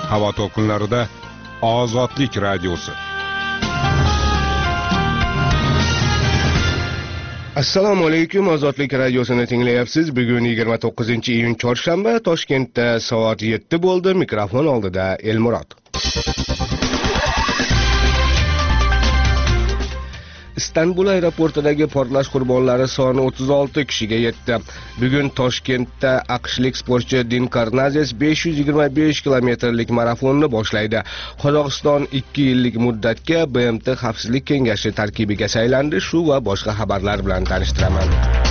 Havo to'lqinlarida Ozodlik radiosi. Assalomu alaykum, Ozodlik radiosini tinglayapsiz. Bugun 29-iyun chorshanba, Toshkentda soat 7 bo'ldi. Mikrofon oldida Elmurod. Istanbul aeroportidagi portlash qurbonlari soni 36 kishiga yetdi. Bugun Toshkentda aqshlik sportchi Din Karnazes 525 kilometrlik marafonni boshlaydi. Qozog'iston 2 yillik muddatga BMT Xavfsizlik kengashi tarkibiga saylandi. Shu va boshqa xabarlar bilan tanishtiraman.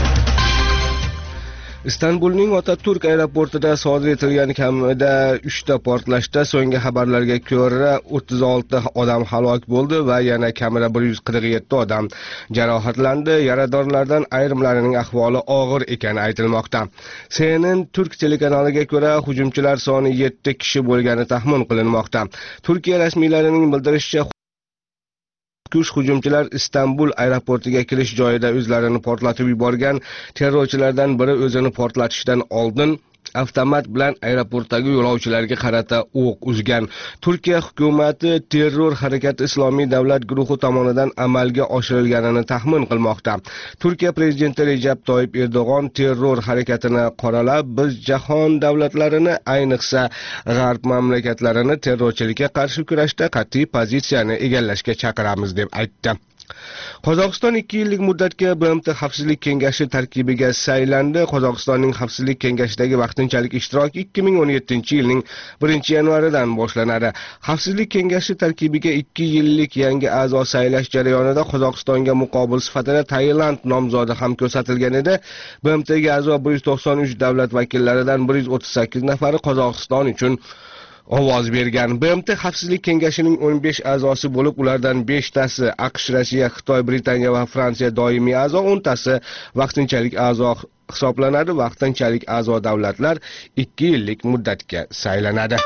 Istanbulning Otaturk aeroportida sodir etilgan kamida 3 ta portlashda so'nggi xabarlarga ko'ra 36 odam halok bo'ldi va yana kamida 147 odam jarohatlandi. Yaradorlardan ayrimlarining ahvoli og'ir ekani aytilmoqda. CNN Turk telekanaliga ko'ra hujumchilar soni 7 kishi bo'lgani taxmin qilinmoqda. Turkiya rasmiylarining bildirishicha, hujumchilar Istanbul aeroportiga kirish joyida o'zlarini portlatib yuborgan. Terrorchilardan biri o'zini portlatishdan oldin avtomat bilan aeroportdagi yo'lovchilarga qarata o'q uzgan. Turkiya hukumati terror harakati Islomiy davlat guruhi tomonidan amalga oshirilganini taxmin qilmoqda. Turkiya prezidenti Recep Tayyip Erdo'g'on terror harakatini qoralab, biz jahon davlatlarini, ayniqsa g'arb mamlakatlarini terrorchilikka qarshi kurashda qat'iy pozitsiyani egallashga chaqiramiz deb aytdi. Qozog'iston 2 yillik muddatga BMT Xavfsizlik kengashi tarkibiga saylandi. Qozog'istonning Xavfsizlik kengashidagi vaqtinchalik ishtiroki 2017-yilning 1-yanvaridan boshlanadi. Xavfsizlik kengashi tarkibiga 2 yillik yangi a'zo saylash jarayonida Qozog'istonga muqobil sifatida Tailand nomzodi ham ko'rsatilgan edi. BMTga a'zo 193 davlat vakillaridan 138 nafari Qozog'iston uchun ovoz bergan. BMT Xavfsizlik kengashining 15 a'zosi bo'lib, ulardan 5 tasi AQSh, Rossiya, Xitoy, Britaniya va Fransiya doimiy a'zo, 10 tasi vaqtinchalik a'zo hisoblanadi. Vaqtinchalik a'zo davlatlar 2 yillik muddatga saylanadi.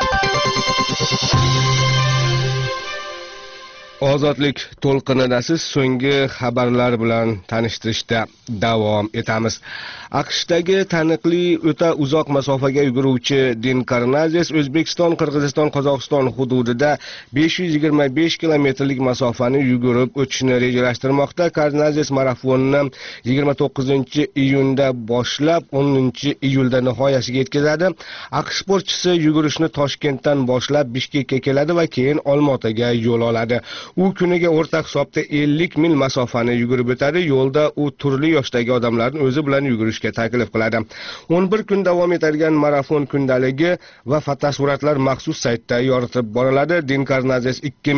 Ozodlik to'lqinidasiz so'nggi xabarlar bilan tanishtirishda davom etamiz. AQShdagi taniqli o'ta uzoq masofaga yuguruvchi Din Karnazes O'zbekiston, Qirg'iziston, Qozog'iston hududida 525 kilometrlik masofani yugurib o'tishni rejalashtirmoqda. Karnazes marafonni 29-iyunda boshlab 10-iyulda nihoyasiga yetkazadi. AQSh sportchisi yugurishni Toshkentdan boshlab Bishkekka keladi va keyin Olmaotaga yo'l oladi. U kuniga o'rta hisobda 50 mil masofani yugurib o'tadi. Yo'lda u turli yoshdagi odamlarni o'zi bilan yugurishga taklif qiladi. 11 kun davom etadigan marafon kundaligi va fotosuratlar maxsus saytda yoritib boriladi. Din Karnazes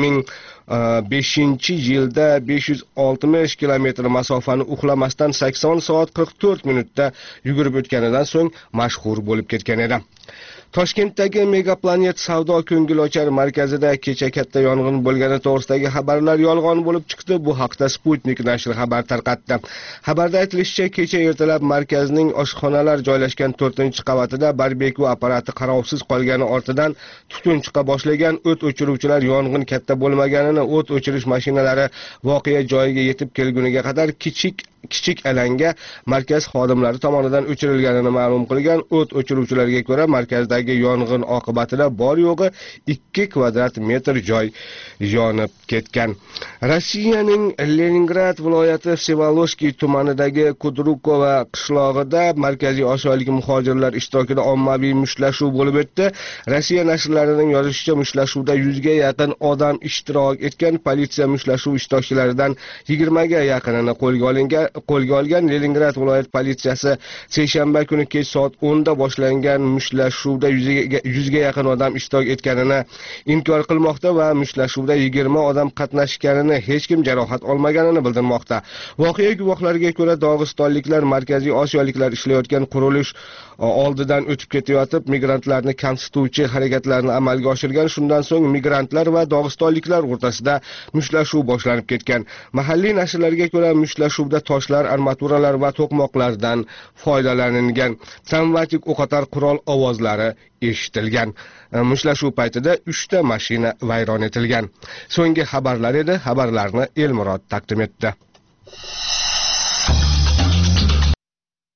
2005-yilda 560 kilometr masofani uxlamasdan 80 soat 44 minutda yugurib o'tganidan so'ng mashhur bo'lib ketgan edi. Toshkentdagi Megaplanet savdo ko'ngilochar markazida kecha katta yong'in bo'lgani to'g'risidagi xabarlar yolg'on bo'lib chiqdi. Bu haqda Sputnik nashri xabar tarqatdi. Xabarda aytilishicha, kecha ertalab markazning oshxonalar joylashgan 4-qavatida barbekyu apparati qarovsiz qolgani ortidan tutun chiqa boshlagan. O't o'chiruvchilar yong'in katta bo'lmaganini, o't o'chirish mashinalari voqea joyiga yetib kelguniga qadar kichik alanga markaz xodimlari tomonidan o'chirilganini ma'lum qilgan. O't o'chiruvchilarga ko'ra, markazdagi yong'in oqibatida bor yo'g'i 2 kvadrat metr joy yonib ketgan. Rossiyaning Leningrad viloyati Vsevolozhskiy tumanidagi Kudrukova qishlog'ida Markaziy Osiyolik muhojirlar ishtirokida ommaviy mushtlashuv bo'lib o'tdi. Rossiya nashrlarining yozishicha, mushtashuvda 100 ga yaqin odam ishtirok etgan. Politsiya mushtashuv ishtirokchilaridan 20 ga yaqinini qo'lga olgan. Leningrad viloyat politsiyasi seshanba kuni kech soat 10 da boshlangan mushtlashuvda 100 ga yaqin odam ishtirok etganini inkor qilmoqda va mushtlashuvda 20 odam qatnashganini, hech kim jarohat olmaganini bildirmoqda. Voqea guvohlariga ko'ra, dog'istonliklar Markaziy Osiyoliklar ishlayotgan qurilish oldidan o'tib ketayotib, migrantlarni kamsituvchi harakatlarni amalga oshirgan. Shundan so'ng migrantlar va dog'istonliklar o'rtasida mushlashuv boshlanib ketgan. Mahalliy nashrlarga ko'ra, mushlashuvda toshlar, armaturalar va to'qmoqlardan foydalanilgan. Travmatik o'qotar qurol ovozlari eshitilgan. Mushlashuv paytida 3 ta mashina vayron etilgan. So'nggi xabarlar edi. Xabarlarni Elmurod taqdim etdi.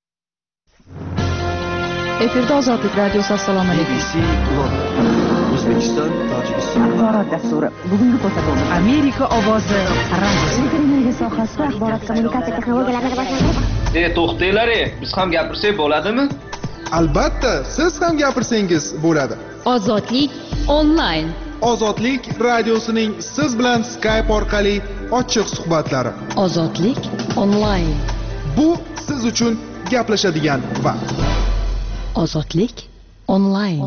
Efirda Ozodlik radiosi. Assalomu alaykum. O'zbekiston, Tojikiston. Axborot dasturi. Bugungi ko'rsatuvimiz Amerika ovozi. Televiziya sohasida axborot kommunikatsiya texnologiyalarini rivojlantirish. To'xtanglar, biz ham gapirsak bo'ladimi? Albatta, siz ham gapirsangiz bo'ladi. Ozodlik onlayn. Ozodlik radiosining siz bilan Skype orqali ochiq suhbatlari. Ozodlik onlayn. Bu siz uchun gaplashadigan vaqt. Ozodlik onlayn.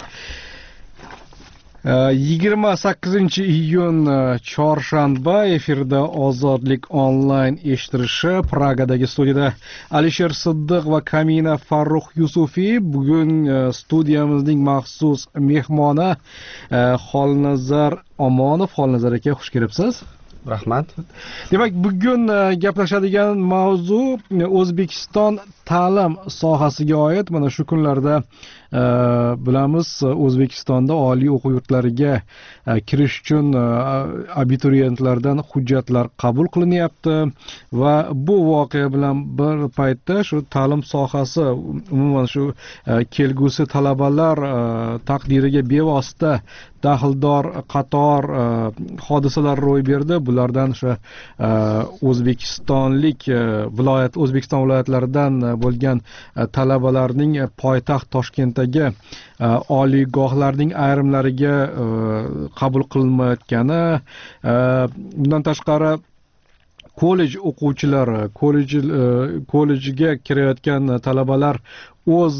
28-iyun chorshanba efirda Ozodlik onlayn eshitilishi. Pragadagi studiyada Alisher Siddiq va Kamina Farruh Yusufiy. Bugun studiyamizning maxsus mehmoni Xolnazar Omonov. Xolnazar aka, xush kelibsiz. Rahmat. Demak, bugun gaplashadigan mavzu O'zbekiston ta'lim sohasiga oid. Mana shu kunlarda bilamiz, O'zbekistonda oliy o'quv yurtlariga kirish uchun abituriyentlardan hujjatlar qabul qilinyapti va bu voqea bilan bir paytda shu ta'lim sohasi, umuman shu kelgusi talabalar taqdiriga bevosita daxldor qator hodisalar ro'y berdi. Bulardan shu O'zbekiston viloyatlaridan bo'lgan talabalarning poytaxt Toshkentdagi oliygohlarning ayrimlariga qabul qilinmayotgani, bundan tashqari kollej o'quvchilari, kollejga kirayotgan talabalar o'z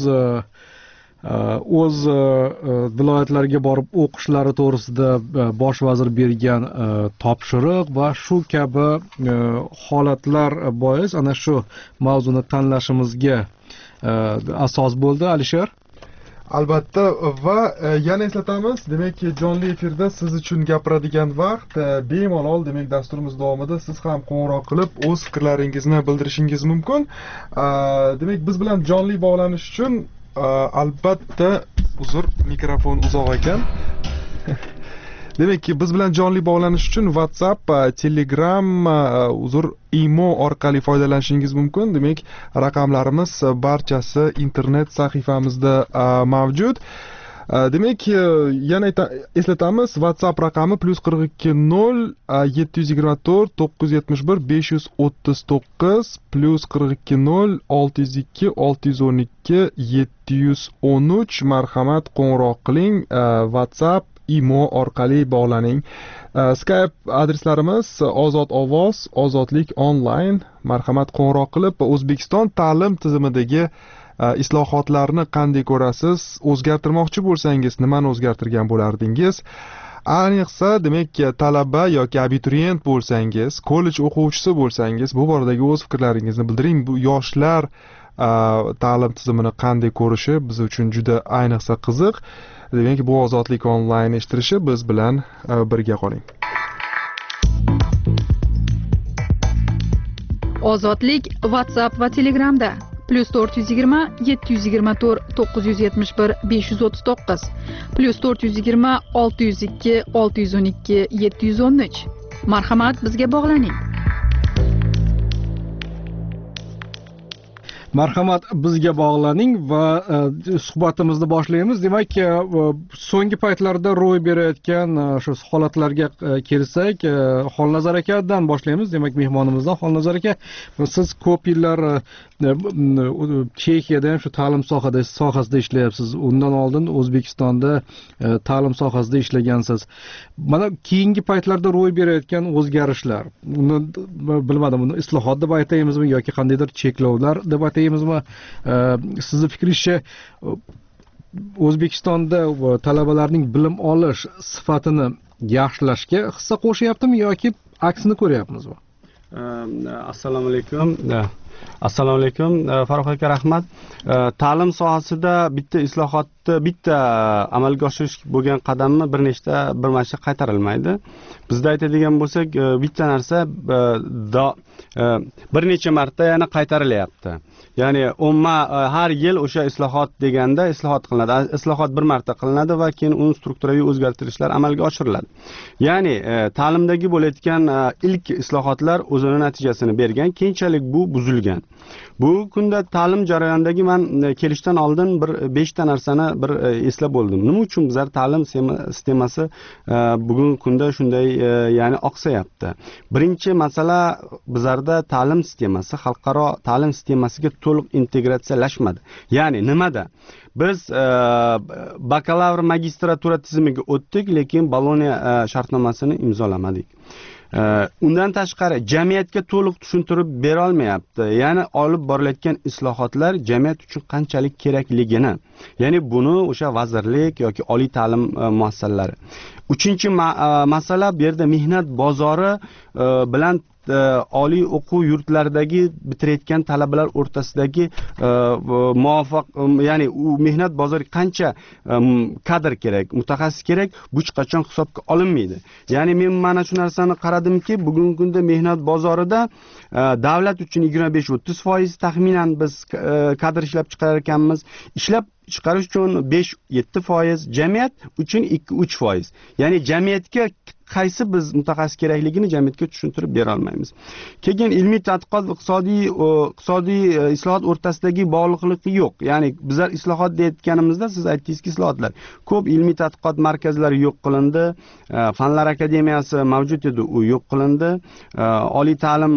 viloyatlariga borib o'qishlari to'g'risida bosh vazir bergan topshiriq va shu kabi holatlar bois ana shu mavzuni tanlashimizga asos bo'ldi. Alisher? Albatta, va yana eslatamiz, demak, jonli efirda siz uchun gapiradigan vaqt bemalol, demak, dasturimiz davomida siz ham qo'ng'iroq qilib o'z fikrlaringizni bildirishingiz mumkin. Demak, biz bilan jonli bog'lanish uchun albatta, mikrofon uzoq ekan. Demak, biz bilan jonli bog'lanish uchun WhatsApp, Telegram, Imo orqali foydalanishingiz mumkin. Demak, raqamlarimiz barchasi internet sahifamizda mavjud. Demak, yana eslatamiz, WhatsApp raqami +42 0 724 971 539 +42 0 602 612 713. Marhamat, qo'ng'iroq qiling. WhatsApp, Imo orqali bog'laning. Skype adreslarimiz Ozod ovoz, Ozodlik onlayn. Marhamat, qo'ng'iroq qilib O'zbekiston ta'lim tizimidagi islohotlarni qanday ko'rasiz? O'zgartirmoqchi bo'lsangiz, nimani o'zgartirgan bo'lardingiz? Ayniqsa, demak, talaba yoki abituriyent bo'lsangiz, kollej o'quvchisi bo'lsangiz, bu boradagi o'z fikrlaringizni bildiring. Bu yoshlar ta'lim tizimini qanday ko'rishi biz uchun juda ayniqsa qiziq. Demak, bu Ozodlik onlayn eshitilishi, biz bilan birga qoling. Ozodlik WhatsApp va Telegramda +420 724 971 539 +420 602 612 713. Marhamat, bizga bog'laning. Marhamat, bizga bog'laning va suhbatimizni boshlaymiz. Demak, so'nggi paytlarda ro'y berayotgan shu holatlarga kelsak, Xolnazar akadan boshlaymiz. Demak, mehmonimizdan Xolnazar aka, siz ko'p yillar Chexiyada ham shu ta'lim sohasida ishlayapsiz. Undan oldin O'zbekistonda ta'lim sohasida ishlagansiz. Mana keyingi paytlarda ro'y berayotgan o'zgarishlar, uni bilmadim, uni islohot deb aytaymizmi yoki qandaydir cheklovlar deb aytaymizmi? Sizni fikringizcha O'zbekistonda talabalarning bilim olish sifatini yaxshilashga hissa qo'shyaptimi yoki aksini ko'ryapmizmi? Assalomu alaykum. Assalomu alaykum. Farruh aka, rahmat. Ta'lim sohasida bitta islohotni, bitta amalga oshirish bo'lgan qadamni bir marta qaytarilmaydi. Bizda aytadigan bo'lsak, bitta narsa bir necha marta yana qaytarilyapti. Ya'ni har yil o'sha islohot deganda islohot qilinadi. Islohot bir marta qilinadi va keyin uni strukturaviy o'zgartirishlar amalga oshiriladi. Ya'ni ta'limdagi bo'layotgan ilk islohotlar o'zini natijasini bergan, keyinchalik bu buzilgan. bo'lgan. Bugungi kunda ta'lim jarayonidagi men kelishdan oldin bir 5 ta narsani bir eslab bo'ldim. Nima uchun bizlar ta'lim sistemasi bugungi kunda shunday ya'ni oqsayapti? Birinchi masala bizlarda ta'lim sistemasi xalqaro ta'lim sistemasiga to'liq integratsiyalashmadi. Ya'ni nimada? Biz bakalavr magistratura tizimiga o'tdik, lekin Boloniya shartnomasini imzolamadik. Undan tashqari jamiyatga to'liq tushuntirib bera olmayapti. Ya'ni olib borilayotgan islohotlar jamiyat uchun qanchalik kerakligini. Ya'ni buni o'sha vazirlik yoki oliy ta'lim muassasalari. Uchinchi masala bu yerda mehnat bozori bilan oliy o'quv yurtlaridagi bitirayotgan talabalar o'rtasidagi muvofiq, ya'ni u mehnat bozoriga qancha kadr kerak, mutaxassis kerak, bu hech qachon hisobga olinmaydi. Ya'ni men mana shu narsani qaradimki, bugungi kunda mehnat bozorida davlat uchun 25-30% taxminan biz kadr ishlab chiqarar ekanmiz. Ishlab chiqarish uchun 5-7%, jamiyat uchun 2-3%. Ya'ni jamiyatga qaysi biz mutaxassis kerakligini jamiyatga tushuntirib bera olmaymiz. Keyin ilmiy tadqiqot va iqtisodiy islohot o'rtasidagi bog'liqligi yo'q. Ya'ni bizlar islohot deyotganimizda siz aytdingizki, islohotlar ko'p ilmiy tadqiqot markazlari yo'q qilindi, fanlar akademiyasi mavjud edi, u yo'q qilindi, oliy ta'lim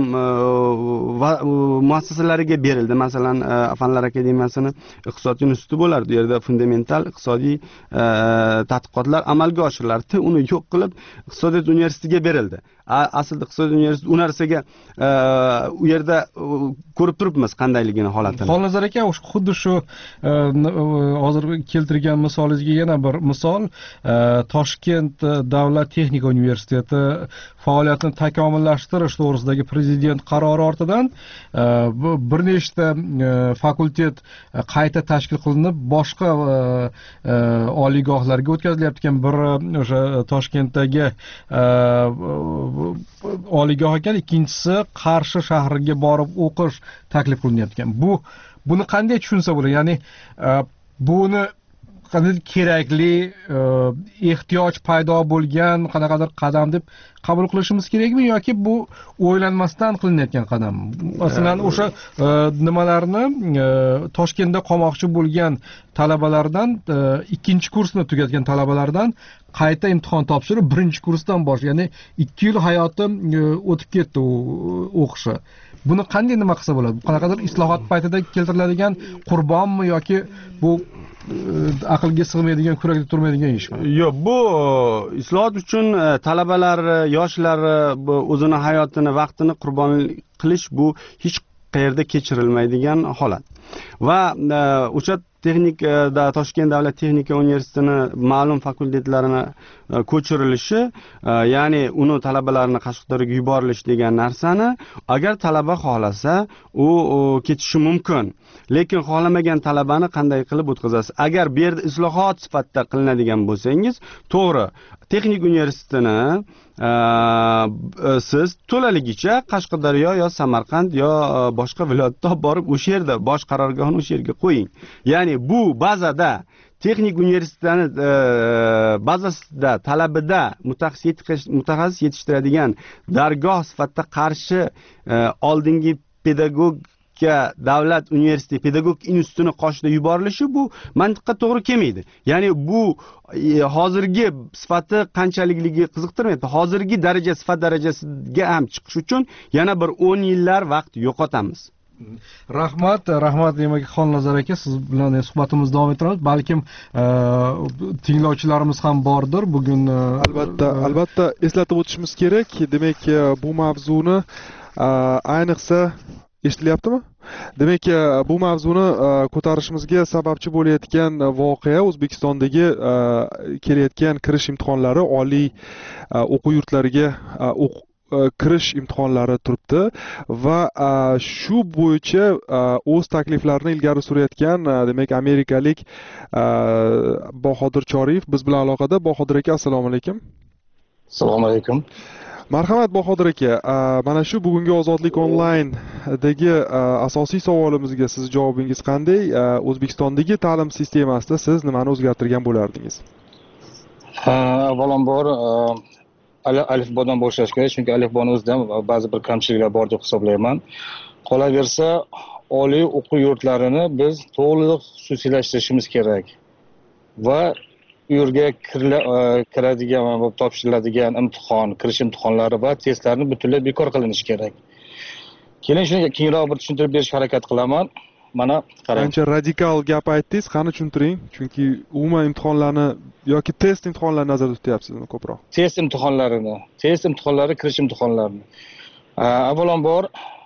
muassasalariga berildi. Masalan, fanlar akademiyasini iqtisod instituti bo'lardi. Bu yerda fundamental iqtisodiy tadqiqotlar amalga oshiriladi. Uni yo'q qilib iqtisodiyot universitetiga berildi. Aslida iqtisodiyot universiteti u narsaga u yerda ko'rib turibmiz qandayligini holatini. Xonazar aka, xuddi shu hozir keltirgan misolingizga yana bir misol, Toshkent davlat texnika universiteti faoliyatini takomillashtirish to'g'risidagi prezident qarori ortidan bir nechta fakultet qayta tashkil qilinib, boshqa oliygohlarga o'tkazilyapti ekan. Biri o'sha Toshkentdagi oliygoh ekan, ikkinchisi Qarshi shahriga borib o'qish taklif qilinyapti ekan. Buni qanday tushunsa bo'ladi? Ya'ni buni qanday kerakli, ehtiyoj paydo bo'lgan qanaqadir qadam deb qabul qilishimiz kerakmi yoki bu o'ylanmasdan qilinayotgan qadam? Masalan, o'sha nimalarni Toshkentda qolmoqchi bo'lgan talabalardan, ikkinchi kursni tugatgan talabalardan qayta imtihon topshirib, birinchi kursdan bosh, ya'ni 2 yil hayoti o'tib ketdi o'qishi. Buni qanday nima qilsa bo'ladi? Qanaqadir islohot paytida keltiriladigan qurbonmi yoki bu aqlga sig'maydigan, kurakda turmaydigan ishmi? Yo'q, bu islohot uchun talabalar, yoshlar o'zini hayotini, vaqtini qurbon qilish bu hech qayerda kechirilmaydigan holat. Va o'sha Toshkent davlat texnika universitetini ma'lum fakultetlarini ko'chirilishi, ya'ni uni talabalarini Qashqadaryoga yuborilish degan narsani agar talaba xohlasa, u ketishi mumkin. Lekin xohlamagan talabani qanday qilib o'tkazasiz? Agar bu yerda islohot sifatida qilinadigan bo'lsangiz, to'g'ri, texnik universitetini siz to'laligicha Qashqadaryo yo Samarqand yo boshqa viloyatda borib o'sha yerda bosh qarorgohini o'sha yerga qo'ying. Ya'ni bu bazada texnik universitetini bazasida talabida mutaxassis yetishtiradigan dargoh sifatida Qarshi oldingi davlat universiteti pedagog institutini qoshida yuborilishi bu mantiqqa to'g'ri kelmaydi. Ya'ni bu hozirgi sifati qanchalikligi qiziqtirmaydi. Hozirgi daraja, sifat darajasiga ham chiqish uchun yana bir 10 yillar vaqt yo'qotamiz. Rahmat demak Xonnazar aka, siz bilan suhbatimizni davom ettiramiz. Balkim tinglovchilarimiz ham bordir. Bugun albatta eslatib o'tishimiz kerak. Demak, bu mavzuni ayniqsa eshitilyaptimi? Demak, bu mavzuni ko'tarishimizga sababchi bo'layotgan voqea O'zbekistondagi kelayotgan kirish imtihonlari, oliy o'quv yurtlariga kirish imtihonlari turibdi va shu bo'yicha o'z takliflarini ilgari surayotgan demak amerikalik Bahodir Choriyev biz bilan aloqada. Bahodir aka, assalomu alaykum. Assalomu alaykum. Marhamat Bahodir aka, mana shu bugungi Ozodlik onlayndagi asosiy savolimizga siz javobingiz qanday? O'zbekistondagi ta'lim sistemasida siz nimani o'zgartirgan bo'lardingiz? Avvalambor alifbodan boshlash kerak, chunki alifboni o'zida ba'zi bir kamchiliklar bor deb hisoblayman. Qolaversa, oliy o'quv yurtlarini biz to'liq xususiylashtirishimiz kerak va u yerga kiradigan va topshiriladigan imtihon, kirish imtihonlari va testlarni butunlay bekor qilinishi kerak. Keling, shuni kengroq bir tushuntirib berishga harakat qilaman. Mana qarang. Ancha radikal gap aytdingiz, qani tushuntiring. Chunki umuman imtihonlarni yoki test imtihonlarini nazarda tutyapsizmi ko'proq? Test imtihonlari, kirish imtihonlarini. Avvalambor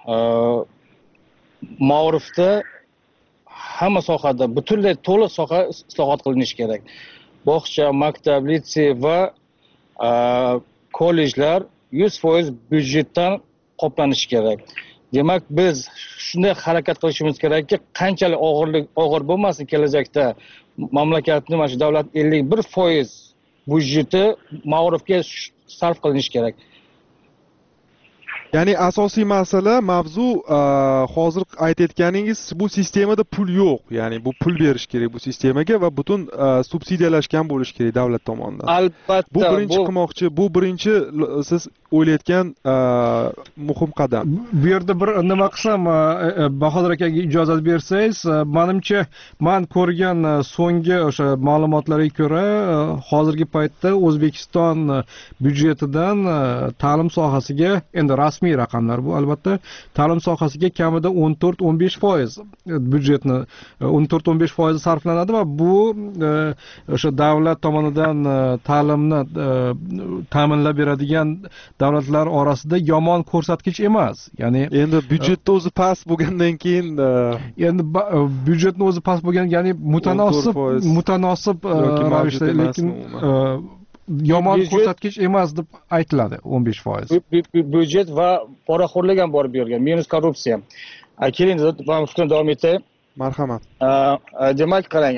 ma'rifda hamma sohada butunlay to'liq soha islohot qilinishi kerak. Bog'cha, maktab, litsey va kollejlar 100% byudjetdan qoplanishi kerak. Demak, biz shunday harakat qilishimiz kerakki, qanchalik og'ir bo'lmasin kelajakda mamlakatning mana shu davlat 51% byudjeti ma'rifga sarf qilinishi kerak. Ya'ni asosiy masala, mavzu hozir aytayotganingiz, bu sistemada pul yo'q. Ya'ni bu pul berish kerak bu sistemaga va butun subsidiyalashgan bo'lishi kerak davlat tomonidan. Albatta. Bu birinchi qilmoqchi, bu birinchi siz o'ylayotgan muhim qadam. Bu yerda bir nima qilsam, Bahodir akaga ijozat bersangiz, menimcha men ko'rgan so'nggi o'sha ma'lumotlarga ko'ra, hozirgi paytda O'zbekiston byudjetidan ta'lim sohasiga, endi rasmiy raqamlar bu albatta, ta'lim sohasiga kamida 14-15% byudjetni 14-15% sarflanadi va bu o'sha davlat tomonidan ta'limni ta'minlab beradigan davlatlar orasida yomon ko'rsatkich emas. Ya'ni endi byudjetni o'zi past bo'lgandan keyin endi byudjetni o'zi past bo'lgan, ya'ni mutanosib ravishda, lekin yomon ko'rsatkich emas deb aytiladi 15%. Byudjet va poraxo'rlik ham bor bu yerga, minus korrupsiya. Keling, men fikrimni davom etay. Marhamat. Demak, qarang,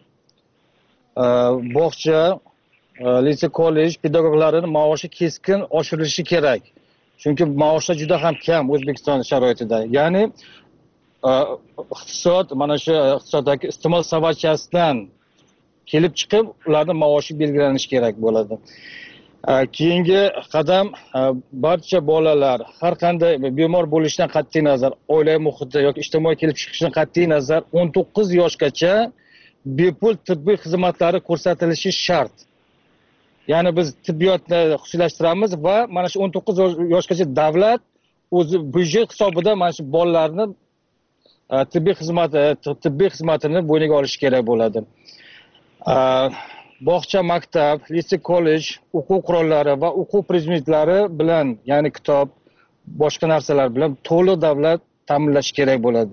bog'cha, litsey, kollej pedagoglarining maoshi keskin oshirilishi kerak. Chunki maoshlar juda ham kam O'zbekiston sharoitida. Ya'ni iqtisod, mana shu iqtisoddagi iste'mol savatchasidan kelib chiqib, ularning maoshi belgilanishi kerak bo'ladi. Keyingi qadam, barcha bolalar har qanday bemor bo'lishidan qat'iy nazar, oilaviy muhitda yoki ijtimoiy kelib chiqishidan qat'iy nazar 19 yoshgacha bepul tibbiy xizmatlari ko'rsatilishi shart. Ya'ni biz tibbiyotni xususiylashtiramiz va mana shu 19 yoshgacha davlat o'zi byudjet hisobidan mana shu bolalarni tibbiy xizmatini bo'yniga olishi kerak bo'ladi. Bog'cha, maktab, litsey, kollej o'quv qurollari va o'quv predmetlari bilan, ya'ni kitob, boshqa narsalar bilan to'liq davlat ta'minlashi kerak bo'ladi.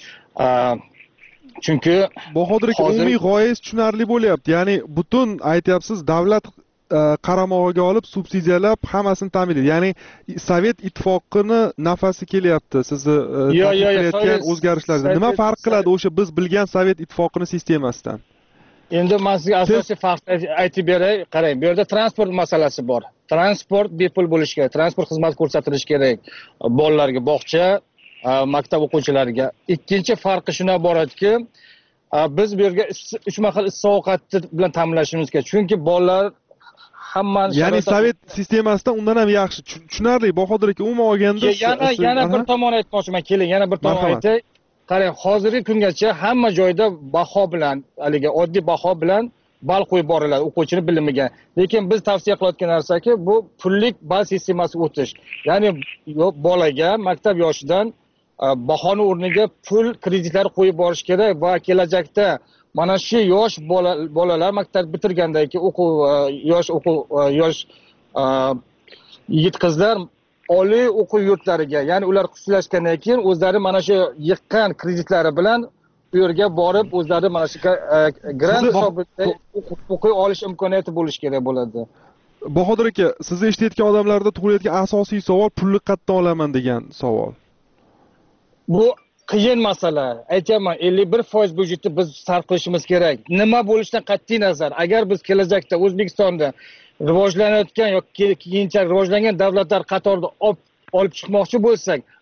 Chunki Bahodir aka, umumiy g'oyangiz tushunarli bo'lyapti. Ya'ni butun aytyapsiz, davlat qaramog'iga olib subsidiyalab hammasini ta'minlaydi. Ya'ni Sovet ittifoqini nafasi kelyapti sizni qilayotgan o'zgarishlarda. Nima farq qiladi o'sha biz bilgan Sovet ittifoqini sistemasidan? Endi men sizga asosiy farqni aytib beray. Qarang, bu yerda transport masalasi bor. Transport bepul bo'lishi kerak, transport xizmati ko'rsatilishi kerak bolalarga, bog'cha, maktab o'quvchilariga. Ikkinchi farqi shundan iboratki, biz bu yerga 3 mahal issiq ovqat bilan ta'minlashimiz kerak. Chunki bolalar hammani ya'ni Sovet sistemasidan undan ham yaxshi. Tushunarli Bahodir aka, umuman olganda yana bir tomon aytmoqchiman. Keling, yana bir tomon aytay. Qarang, hozirgi kungacha hamma joyda baho bilan, haligi oddiy baho bilan ball qo'yib boriladi o'quvchining bilimiga. Lekin biz tavsiya qilayotgan narsaki, bu pullik ball sistemasiga o'tish. Ya'ni bolaga maktab yoshidan bahoni o'rniga pul kreditlar qo'yib borish kerak va kelajakda mana shu yosh bolalar maktab bitirgandan keyin yosh yigit qizlar oliy o'quv yurtlariga, ya'ni ular xususiylashgandan keyin o'zlari mana shu yiqqan kreditlari bilan u yerga borib o'zlari mana shu grant hisobida o'qiy olish imkoniyati bo'lishi kerak bo'ladi. Bahodir aka, sizni eshitayotgan odamlarda tug'ilayotgan asosiy savol pulni qayerdan olaman degan savol. Bu qiyin masala. Aytaman, 51% byudjetni biz sarf qilishimiz kerak. Nima bo'lishidan qat'iy nazar, agar biz kelajakda O'zbekistonda rivojlanayotgan yoki keyinchalik rivojlangan davlatlar qatorida olib chiqmoqchi bo'lsak,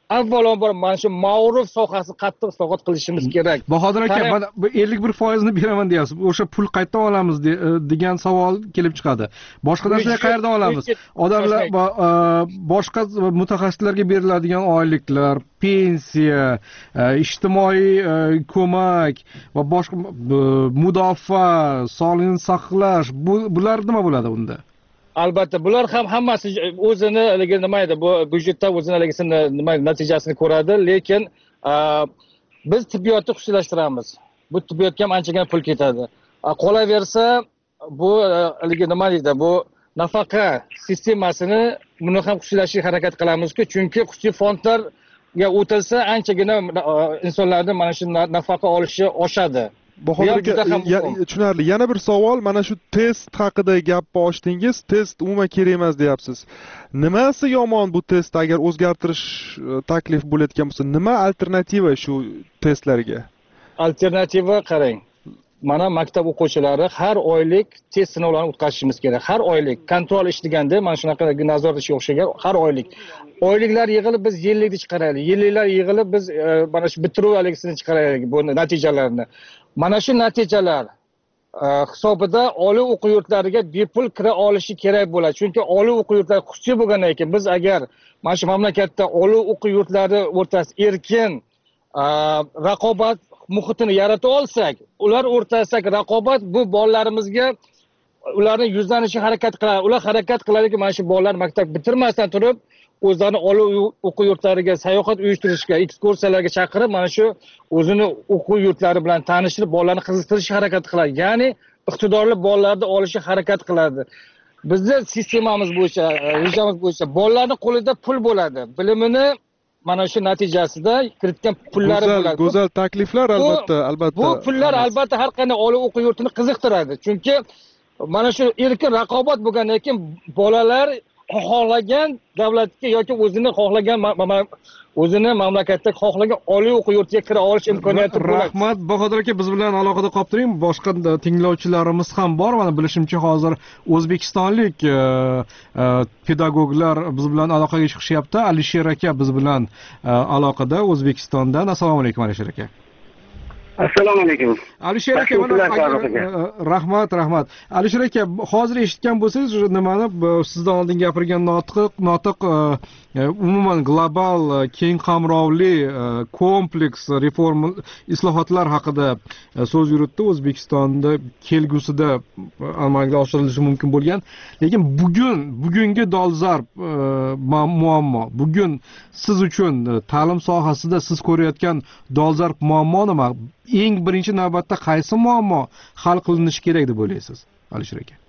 avvalambor mana shu ma'ruf sohasi qattiq islohot qilishimiz kerak. Bahodir aka, mana 51%ni beraman deyapsiz. O'sha pul qayerdan olamiz degan savol kelib chiqadi. Boshqa narsalarni qayerdan olamiz? Odamlar boshqa mutaxassislarga beriladigan oyliklar, pensiya, ijtimoiy ko'mak va boshqa mudofaa, sog'liqni saqlash, bular nima bo'ladi unda? Albatta, bular ham hammasi o'zini nima edi, bu byudjetda o'zini nima natijasini ko'radi, lekin biz tibbiyotni xususiylashtiramiz. Bu tibbiyotga ham anchagina pul ketadi. Qolaversa, bu nima deydi, bu nafaqa sistemasini buni ham xususiylashga harakat qilamizku, chunki xususiy fondlarga o'tilsa anchagina insonlarning mana shu nafaqa olishi oshadi. Bahodir aka, tushunarli. Yana bir savol, mana shu test haqida gapni ochdingiz. Test umuman kerak emas deyapsiz. Nimasi yomon bu test agar o'zgartirish taklif bo'layotgan bo'lsa, nima alternativa shu testlarga? Alternativa qarang. Mana maktab o'quvchilari har oylik test sinovlarini o'tkazishimiz kerak. Har oylik kontrol ish deganda mana shunaqa nazorat ishiga o'xshagan har oylik. Oyliklar yig'ilib biz yillikni chiqaraylik. Yilliklar yig'ilib biz mana shu bitiruv aligisini chiqaraylik bu natijalarni. Mana shu natijalar hisobida oliy o'quv yurtlariga bepul kira olishi kerak bo'ladi. Chunki oliy o'quv yurtlari xususiy bo'lgandan keyin biz agar mana shu mamlakatda oliy o'quv yurtlari o'rtasida erkin raqobat muhitini yarata olsak, ular o'rtasidagi raqobat bu bolalarimizga ularni yuzlanishga harakat qiladi. Ular harakat qiladiki, mana shu bolalar maktab bitirmasdan turib o'zlarini oliy o'quv yurtlariga sayohat uyushtirishga, ekskursiyalarga chaqirib, mana shu o'zini o'quv yurtlari bilan tanishtirib, bolalarni qiziqtirishga harakat qiladi. Ya'ni iqtidorli bolalarni olishga harakat qiladi. Bizning sistemamiz bo'yicha, rejamiz bo'yicha bolalarning qo'lida pul bo'ladi. Bilimini mana shu natijasida kiritgan pullari bo'ladi. Go'zal takliflar albatta. Bu pullar albatta har qanday oliy o'quv yurtini qiziqtiradi. Chunki mana shu erkin raqobat bo'lgandan keyin bolalar xohlagan davlatga yoki o'zini mamlakatda xohlagan oliy o'quv yurtiga kira olish imkoniyati bo'ladi. Rahmat, Bahodir aka, biz bilan aloqada qolib turing. Boshqa tinglovchilarimiz ham bor. Mana bilishimcha hozir o'zbekistonlik pedagoglar biz bilan aloqaga chiqishyapti. Alisher aka biz bilan aloqada O'zbekistondan. Assalomu alaykum Alisher aka. Assalomu alaykum. Alisher aka, rahmat. Alisher aka, hozir eshitgan bo'lsangiz, nimani sizdan oldin gapirgan notiq umuman global, keng qamrovli, kompleks reforma islohotlar haqida so'z yuritdi. O'zbekistonda kelgusida amalga oshirilishi mumkin bo'lgan, lekin bugungi dolzarb muammo, bugun siz uchun ta'lim sohasida siz ko'rayotgan dolzarb muammo nima? Eng birinchi navbatda qaysi muammo hal qilinishi kerak deb o'ylaysiz, Alisher aka?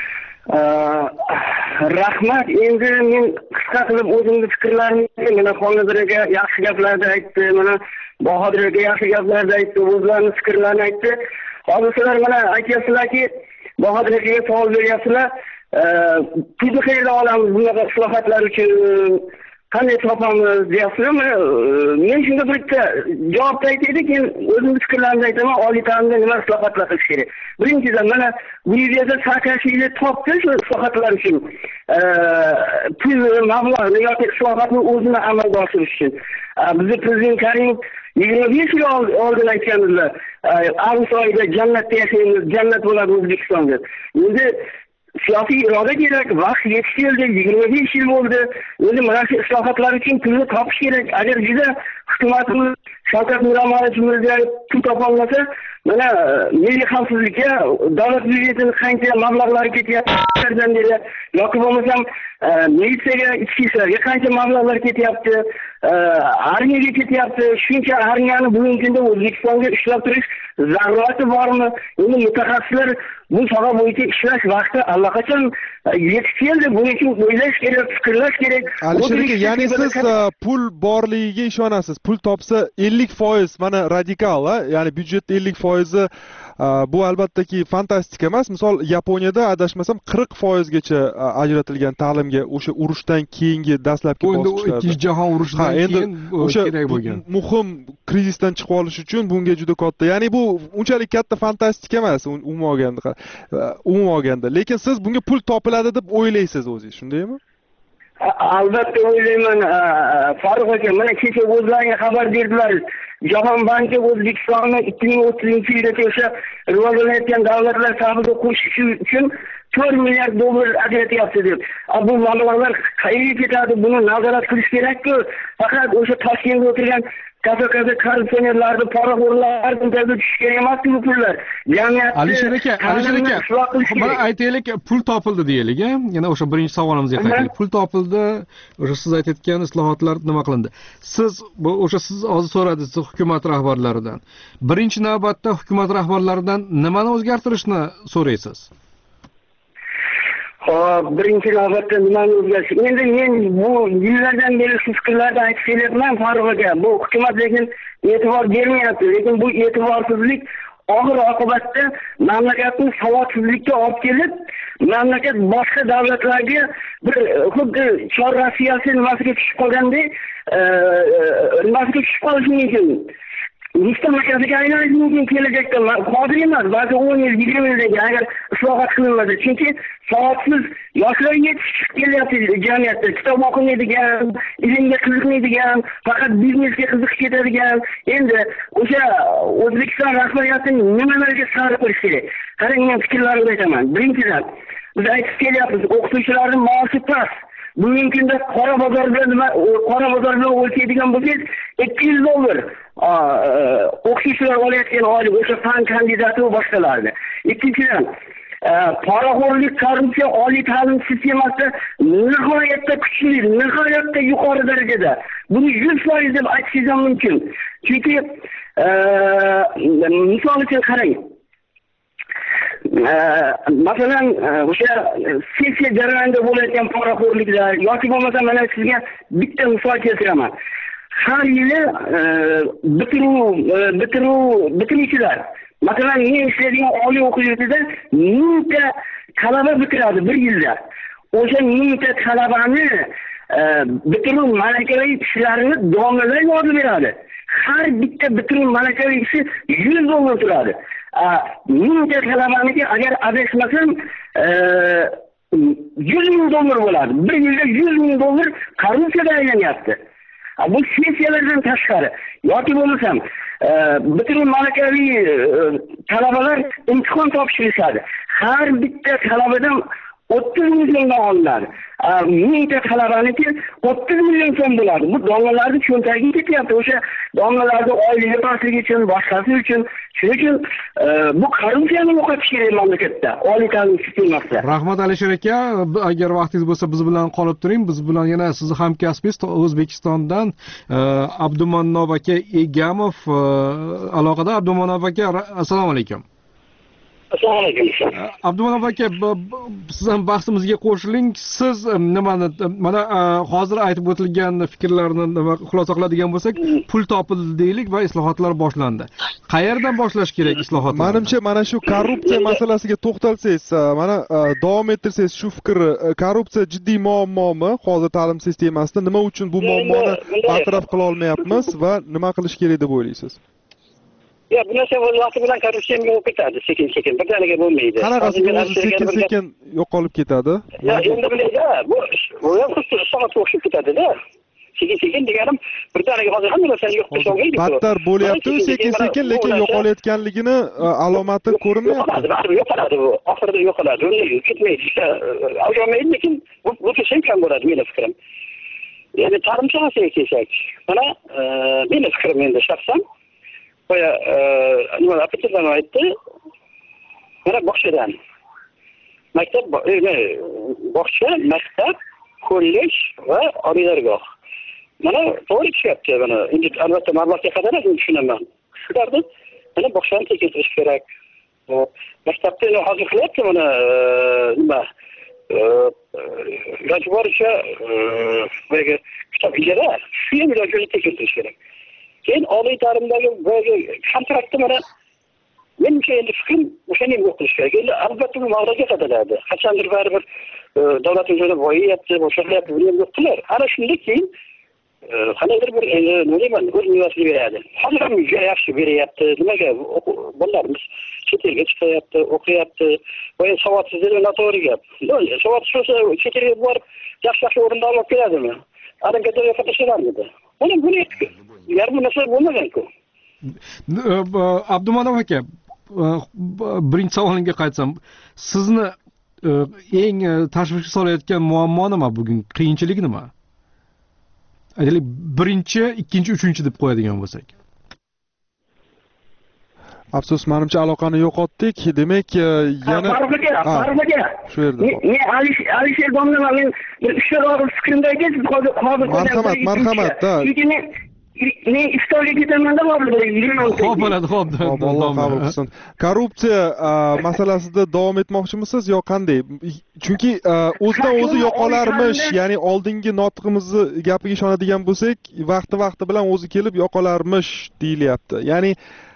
Rahmat. Endi men qisqa qilib o'zimning fikrlarimni, mana Xonazir aka yaxshi gaplarni aytdi, mana Bahodir aka yaxshi gaplarni aytdi, o'zlarining fikrlarini aytdi. Hozir sizlar mana aytyapsizlarki, Bahodir akaga savol beryapsizlar, pulni qayerdan olamiz bunaqa islohotlar uchun? Qanday topamiz deyapsizlar. Men shunga bitta javobda aytaylik, keyin o'zimning fikrlarimni aytaman. Oliy ta'limda nima islohotlar qilish kerak? Birinchidan mana bu yerda Saakashvili topdi shu islohotlar uchun. Pul mablag' yoki islohotni o'zini amalga oshirish uchun. Bizning prezident Karimov 25 yil oldin aytgandilar, avgust oyida jannatda yashaymiz, jannat bo'ladi O'zbekistonda. Endi siyosiy iroda kerak, vaqt yetib keldi, 25 yil bo'ldi. Endi mana shu islohotlar uchun pulni topish kerak. Agar juda hukumatimiz Shavkat Mirziyoyev pul topolmasa, mana milliy xavfsizlikka, davlat byudjetining qancha mablag'lari ketyapti dedi, yoki bo'lmasam militsiyaga, ichki ishlarga qancha mablag'lar ketyapti, armiyaga ketyapti. Shuncha armiyani bugungi kunda O'zbekistonga ushlab turish zarurati bormi? Endi mutaxassislar bu soha bo'yicha ishlash vaqti allaqachon yetib keldi. Buning uchun o'ylash kerak, fikrlash kerak. Alisher aka, ya'ni siz pul borligiga ishonasiz. Pul topsa 50% mana radikal, ya'ni byudjetda 50% bu albattaki fantastika emas. Misol Yaponiyada adashmasam 40% gacha ajratilgan ta'limga o'sha urushdan keyingi dastlabki bosqichlarda. Ikkinchi jahon urushidan keyin kerak bo'lgan. Muhim krizisdan chiqib olish uchun bunga juda katta. Ya'ni bu unchalik katta fantastika emas umuman olganda. Lekin siz bunga pul topiladi deb o'ylaysiz o'zingiz, shundaymi? Albatta o'ylayman, Farruh aka, mana kecha o'zlariga xabar berdilar. Jahon banki O'zbekistonni 2030-yilgacha o'sha rivojlanayotgan davlatlar safiga qo'shish uchun 4 milliard dollar ajratyapti deb. Bu mablag'lar qayerga ketadi? Buni nazorat qilish kerak-ku. Faqat o'sha Toshkentda o'tirgan katta korrupsionerlarni, poraxo'rlarni tabiiy tush kerak emas-ku bu pullar. Jamiyatni Alisher aka, mana aytaylik, pul topildi deylik, yana o'sha birinchi savolimizga qaytaylik. Pul topildi, o'sha siz aytayotgan islohotlar nima qilindi? Siz hozir so'radingiz hukumat rahbarlaridan. Birinchi navbatda hukumat rahbarlaridan nimani o'zgartirishni so'raysiz? Birinchi navbatda nimani o'zgartirish? Endi men bu yillardan beri shu fikrlarni aytib kelyapman, Farruh aka. Bu hukumat lekin e'tibor bermayapti. Lekin bu e'tiborsizlik oxir oqibatda mamlakatni savodsizlikka olib kelib, mamlakat boshqa davlatlarga bir xuddi Chor Rossiyasi nimasiga tushib qolgandek, nimasiga tushib qolishi mumkin. Mustamlakasiga aylanishi mumkin kelajakda. Hozir emas, balki 10 yil, 20 yilda agar islohot qilinmasa. Chunki savodsiz yoshlar yetishib kelyapti jamiyatda. Kitob o'qimaydigan, ilmga qiziqmaydigan, faqat biznesga qiziqib ketadigan. Endi o'sha O'zbekiston rahbariyatining nimalarga sarf qilish kerak? Qarang, men fikrlarimni aytaman. Birinchidan, biz aytib kelyapmiz, o'qituvchilarning maoshi past. Bugungi kunda qora bozor bilan o'lchaydigan bo'lsangiz 200 dollar o'qituvchilar olayotgan oylik o'sha fan kandidati va boshqalarni. Ikkinchidan, poraxo'rlik, korrupsiya oliy ta'lim sistemasida nihoyatda kuchli, nihoyatda yuqori darajada. Buni 100% deb aytishingiz ham mumkin. Chunki misol uchun qarang. Masalan, o'sha sessiya jarayonida bo'layotgan poraxo'rliklar yoki bo'lmasa mana sizga bitta misol keltiraman. Har yili bitiruvchilar, masalan, men ishlaydigan oliy o'quv yurtida 1000 ta talaba bitiradi bir yilda. O'sha 1000 ta talabani bitiruv malakaviy ishlarini domlalar yozib beradi. Har bitta bitiruv malakaviy ishi 100 dollar turadi. 1000 ta talabaniki agar adashmasam 100,000 dollar bo'ladi. Bir yilda 100,000 dollar korrupsiyada aylanyapti. Bu sessiyalardan tashqari yoki bo'lmasam bitiruv malakaviy talabalar imtihon topshirishadi. Har bitta talabadan 30 milliondan olinadi. 1000 ta talabaniki 30 million so'm bo'ladi. Bu domlalarning cho'ntagiga ketyapti. O'sha domlalarning oyligi pastligi uchun, boshqasi uchun. Shuning uchun bu korrupsiyani yo'qotish kerak mamlakatda, oliy ta'lim sistemasida. Rahmat Alisher aka, agar vaqtingiz bo'lsa biz bilan qolib turing. Biz bilan yana sizni hamkasbingiz O'zbekistondan Abdumannob aka Egamov aloqada. Abdumannob aka, assalomu alaykum. Assalomu alaykum. Abdumannob aka, siz ham bahsimizga qo'shiling. Siz nimani mana hozir aytib o'tilgan fikrlarni xulosa qiladigan bo'lsak, pul topildi deylik va islohotlar boshlandi. Qayerdan boshlash kerak islohotni? Menimcha mana shu korrupsiya masalasiga to'xtalsangiz, mana davom ettirsangiz shu fikr, korrupsiya jiddiy muammomi hozir ta'lim sistemasida? Nima uchun bu muammoni bartaraf qila olmayapmiz va nima qilish kerak deb o'ylaysiz? Ya bu narsa vaqti bilan korrupsiyaga yo'q ketadi, sekin-sekin, birdaniga bo'lmaydi. Qanaqasi sekin-sekin yo'qolib ketadi? Ya endi bilayda, bu ham xuddi soatga o'xshab ketadi-da. Sekin-sekin deganim birdaniga hozir hamma narsani yo'q qilib olmaydi. Battar bo'lyapti, sekin-sekin, lekin yo'qolayotganligini alomati ko'rinmayapti. Yo'qoladi bu, oxirida yo'qoladi. Uni ketmaydi, olmaydi, lekin bu kesin kam bo'ladi, mening fikrim. Ya'ni ta'lim sohasiga kelsak, mana mening fikrim endi shaxsan qo'ya nima apetitlarni aytdi. Mana bog'chadan. Maktab, bog'cha, maktab, kollej va oliy dargoh. Mana to'g'ri tushyapti mana. Endi albatta mablag'ga qadar men tushunaman. Shularni mana bog'chani tekshirish kerak. Maktabda hozir qilyapti mana nima iloji boricha kitob ijara, shu ham ilojini tekshirish kerak. Keyin oliy ta'limdagi kontraktni mana menimcha endi fikrim o'shani yo'q qilish kerak. Endi albatta bu mablag'ga qadaladi. Qachondir baribir davlat o'zini boyayapti, boshqaryapti, buni ham yo'q qilar. Ana shunda keyin qanaydir bir nima deyman, o'z mevasini beradi. Hozir ham juda yaxshi beryapti. Nimaga bolalarimiz chet elga chiqyapti, o'qiyapti. Bu savodsizlik noto'g'ri gap. Savodsiz bo'lsa chet elga borib yaxshi o'rinda olib keladimi? Adamga yo'qotib tashlanarmidi? Buni yarmi narsa bo'lmagan-ku. Abdumanov aka, birinchi savolimga qaytsam, sizni eng tashvishga solayotgan muammo nima bugun? Qiyinchilik nima? Aytaylik, birinchi, ikkinchi, uchinchi deb qo'yadigan bo'lsak. Afsus, menimcha aloqani yo'qotdik. Demak, yana Farruh aka. Shu yerda. Men Alisher domla men ishlar og'ir fikrimda ekan, hozir marhamat. Chunki men iftorga ketaman-da hozir. Xo'p bo'ladi, xo'p. Alloh qabul qilsin. Korrupsiya masalasida davom etmoqchimisiz yo qanday? Chunki o'zidan o'zi yo'qolarmish, ya'ni oldingi notiqimizni gapiga ishonadigan bo'lsak, vaqti bilan o'zi kelib yo'qolarmish deyilyapti. Ya'ni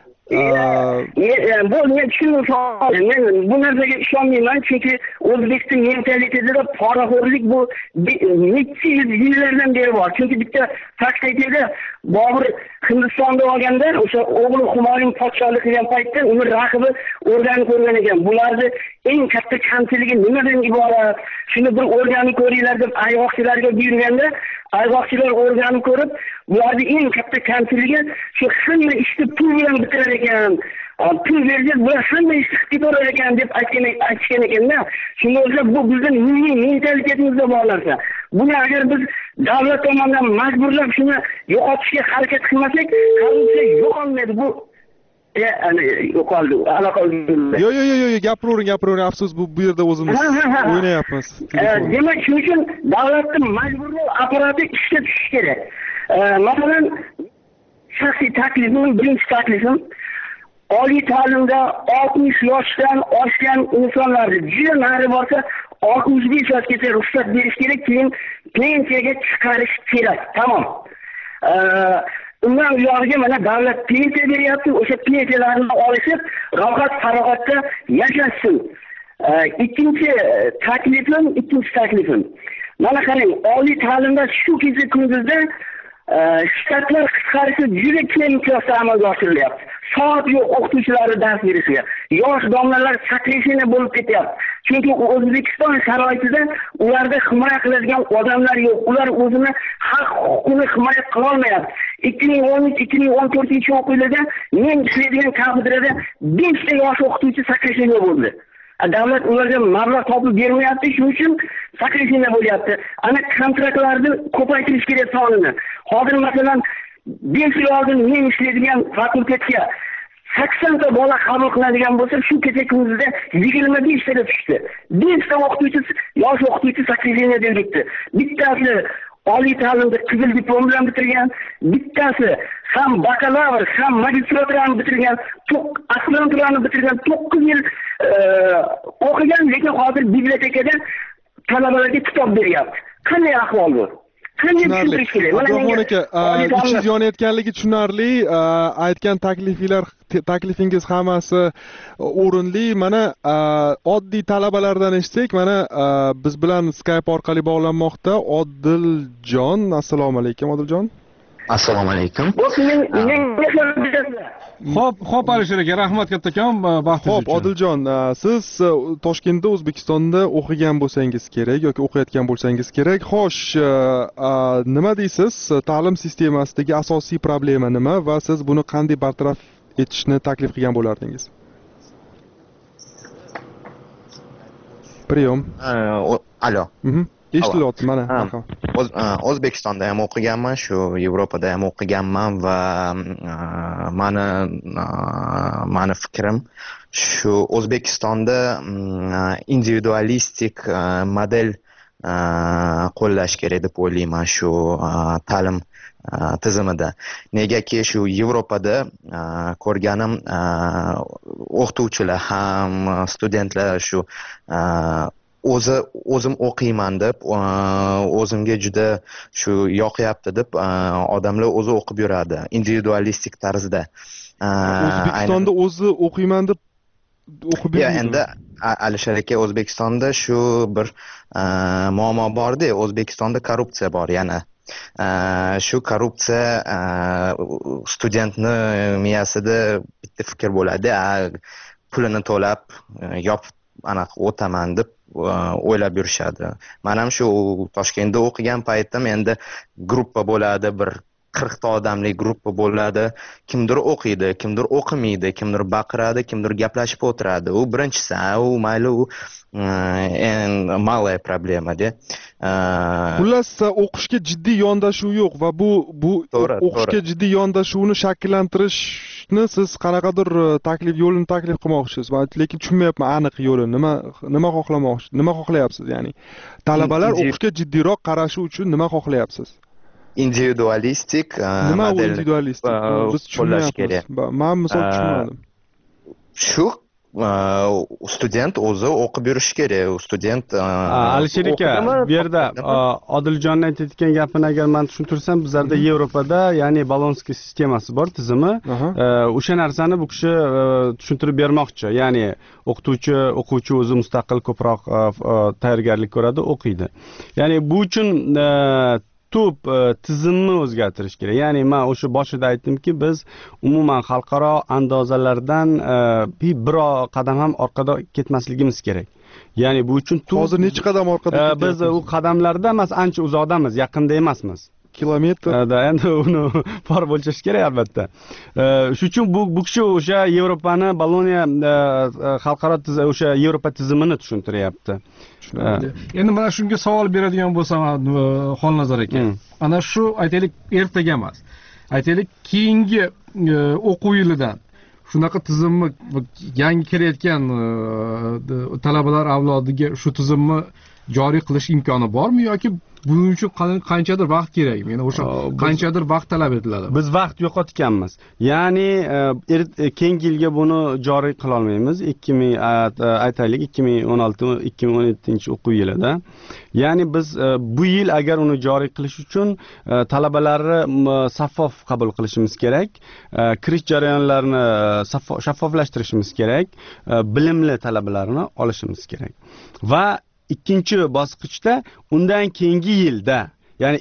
men bu narsaga ishonmayman, chunki O'zbekiston mentalitetida poraxo'rlik bu necha yillardan beri bor. Chunki bitta fakt aytayda, Bobur Hindistonda olganda, o'sha o'g'li Humoyun podshohlik qilgan paytda uni raqibi o'rganib ko'rgan ekan. Bularni eng katta kamchiligi nimadan iborat? Shuni bir o'rganib ko'ringlar deb ayg'oqchilarga buyurganda, ayg'oqchilar o'rganib ko'rib, bularning eng katta kamchiligi shu hamma ishni pul bilan bitirar ekan. Pul berib bular hamma ishni qilib borar ekan deb aytgan ekanda. Shunga o'xshab bu bizning milliy mentalitetimizda bor narsa. Buni agar biz davlat tomonidan majburlab shuni yo'qotishga harakat qilmasak, korrupsiya yo'qolmaydi. Bu yo'qoldi. Yo'q, gapiravering. Afsus, bu yerda o'zimiz o'ynayapmiz. Demak, shuning uchun davlatning majburlov apparati ishga tushishi kerak. Masalan, shaxsiy taklifim, birinchi taklifim oliy ta'limda 60 yoshdan oshgan insonlarni juda nari borsa 65 yoshgacha ruxsat berish kerak, keyin pensiyaga chiqarish kerak. Tamom. Undan uyog'iga mana davlat pensiya beryapti, o'sha pensiyalarni olishib, rohat-farog'atda yashashsin. Ikkinchi taklifim. Mana qarang, oliy ta'limda shu kecha kunduzda shtatlar qisqarishi juda keng miqyosda amalga oshirilyapti. Soat yo'q o'qituvchilarga dars berishga. Yosh domlalar sakrishini bo'lib ketyapti. Chunki O'zbekiston sharoitida ularda himoya qiladigan odamlar yo'q. Ular o'zini haq huquqini himoya qila olmayapti. 2013-2014 o'quv yilida men ishlaydigan kafedrada 5 ta yosh o'qituvchi sakrishini bo'ldi. Davlat ularga mablag' topib bermayapti, shuning uchun sakrishini bo'lyapti. Ana kontraktlarni ko'paytirish kerak sonini. Hozir masalan 5 yil oldin men ishlaydigan fakultetga 80 ta bola qabul qiladigan bo'lsa, shu kecha kunduzda 25 taga tushdi. 5 ta o'qituvchi, yosh o'qituvchi sakrishini beribdi. Bittasi oliy ta'limda qizil diplom bilan bitirgan, bittasi ham bakalavr, ham magistraturani bitirgan, aspiranturani bitirgan, 9 yil o'qigan, lekin hozir bibliotekada talabalarga kitob beryapti. Qanday ahvol bu? Abdurahmon aka, ichingiz yonayotganligi tushunarli. Aytgan taklifingiz hammasi o'rinli. Mana oddiy talabalardan eshitsak, mana biz bilan Skype orqali bog'lanmoqda Odiljon. Assalomu alaykum, Odiljon. Assalomu alaykum. Xo'p, Alisher aka, rahmat kattakon vaqtingiz uchun. Xo'p, Odiljon, siz Toshkentda, O'zbekistonda o'qigan bo'lsangiz kerak yoki o'qiyotgan bo'lsangiz kerak. Xo'sh, nima deysiz? Ta'lim sistemasidagi asosiy problema nima va siz buni qanday bartaraf etishni taklif qilgan bo'lardingiz? Priyom. Alo. Eshitilyapti, mana. O'zbekistonda ham o'qiganman, shu Yevropada ham o'qiganman va mani fikrim shu O'zbekistonda individualistik model qo'llash kerak deb o'ylayman shu ta'lim tizimida. Negaki shu Yevropada ko'rganim o'qituvchilar ham studentlar shu o'zim o'qiyman deb, o'zimga juda shu yoqyapti deb odamlar o'zi o'qib yuradi individualistik tarzda. O'zbekistonda o'zi o'qiyman deb o'qib yuradi. Endi Alisher aka, O'zbekistonda shu bir muammo bor-da, O'zbekistonda korrupsiya bor yana. Shu korrupsiya studentni miyasida bitta fikr bo'ladi. pulini to'lab yopib anaqa o'taman deb o'ylab yurishadi. Men ham shu Toshkentda o'qigan paytda menda gruppa bo'ladi, bir 40 ta odamli gruppa bo'ladi. Kimdir o'qiydi, kimdir o'qimaydi, kimdir baqiradi, kimdir gaplashib o'tiradi. U birinchisi, u mayli u malaya problema-da. Xullas, o'qishga jiddiy yondashuv yo'q va bu o'qishga jiddiy yondashuvni shakllantirishni siz qanaqadir yo'lini taklif qilmoqchisiz. Lekin tushunmayapman aniq yo'lini. Nima xohlayapsiz? Ya'ni talabalar o'qishga jiddiyroq qarashi uchun nima xohlayapsiz? Individualistik nima u individualistik? Biz tushunmayapmiz. Men misol tushunmadim. Shu student o'zi o'qib yurishi kerak. Student Alisher aka, bu yerda Odiljonning aytayotgan gapini agar men tushuntirsam, bizlarda Yevropada, ya'ni Bolonskiy sistemasi bor, tizimi. O'sha narsani bu kishi tushuntirib bermoqchi. Ya'ni o'quvchi o'zi mustaqil ko'proq tayyorgarlik ko'radi, o'qiydi. Ya'ni bu uchun tizimni o'zgartirish kerak. Ya'ni men o'sha boshida aytdimki, biz umuman xalqaro andozalardan bir qadam ham orqada ketmasligimiz kerak. Ya'ni bu uchun hozir necha qadam orqada ketyapmiz? Biz u qadamlarda emas, ancha uzoqdamiz, yaqinda emasmiz. Kilometrda endi uni bor o'lchash kerak albatta. Shuning uchun bu kishi o'sha Yevropani, Boloniya xalqaro o'sha Yevropa tizimini tushuntiryapti. Endi mana shunga savol beradigan bo'lsam, Xolnazar aka, ana shu aytaylik ertaga emas, aytaylik keyingi o'quv yilidan shunaqa tizimni yangi kelayotgan talabalar avlodiga shu tizimni joriy qilish imkoni bormi yoki buning uchun qanchadir vaqt kerakmi? Ya'ni o'sha qanchadir vaqt talab etiladi. Biz vaqt yo'qotganmiz. Ya'ni keyingi yilga buni joriy qila olmaymiz. 2016-2017 o'quv yilida. Ya'ni biz bu yil agar uni joriy qilish uchun talabalarni shaffof qabul qilishimiz kerak. Kirish jarayonlarini shaffoflashtirishimiz kerak. Bilimli talabalarni olishimiz kerak. Va ikkinchi bosqichda undan keyingi yilda, ya'ni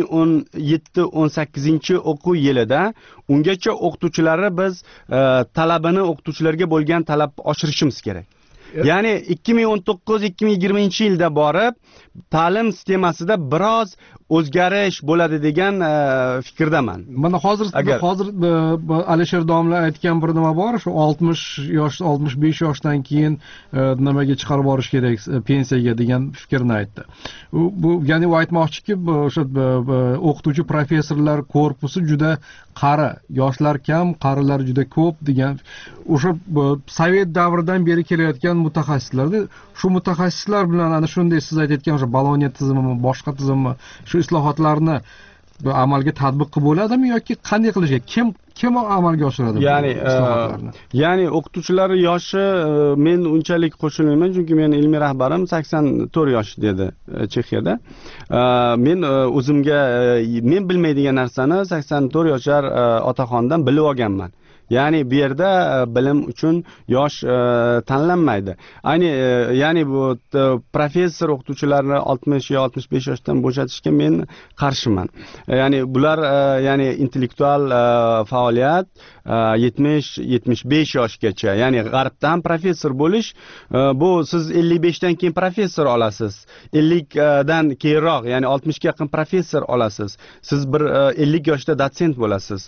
2017-18 o'quv yilida ungacha o'qituvchilarni biz o'qituvchilarga bo'lgan talabni oshirishimiz kerak. Ya'ni 2019-2020 yilda borib ta'lim sistemasida biroz o'zgarish bo'ladi degan fikrdaman. Mana hozir Alisher domla aytgan bir nima bor, shu 60 yosh, 65 yoshdan keyin nimaga chiqarib borish kerak, pensiyaga degan fikrni aytdi. Bu ya'ni u aytmoqchiki, o'sha o'qituvchi professorlar korpusi juda qari, yoshlar kam, qarilar juda ko'p degan o'sha sovet davridan beri kelayotgan mutaxassislarda shu mutaxassislar bilan ana shunday siz aytayotgan o'sha Boloniya tizimimi, boshqa tizimmi, shu islohotlarni amalga tatbiq qilib bo'ladimi yoki qanday qilish kerak? Kim amalga oshiradi bu islohotlarni? Ya'ni o'qituvchilar yoshi men unchalik qo'shilmayman, chunki men ilmiy rahbarim 84 yosh dedi Chexiyada. Men o'zimga men bilmaydigan narsani 84 yoshar otaxondan bilib olganman. Ya'ni bu yerda bilim uchun yosh tanlanmaydi. Ya'ni bu professor o'qituvchilarni 60 yo 65 yoshdan bo'shatishga men qarshiman. Ya'ni bular ya'ni intellektual faoliyat 70-75 yoshgacha, ya'ni g'arbda ham professor bo'lish, bu siz 55 dan keyin professor olasiz. 50 dan keyinroq, ya'ni 60 ga yaqin professor olasiz. Siz bir 50 yoshda dotsent bo'lasiz.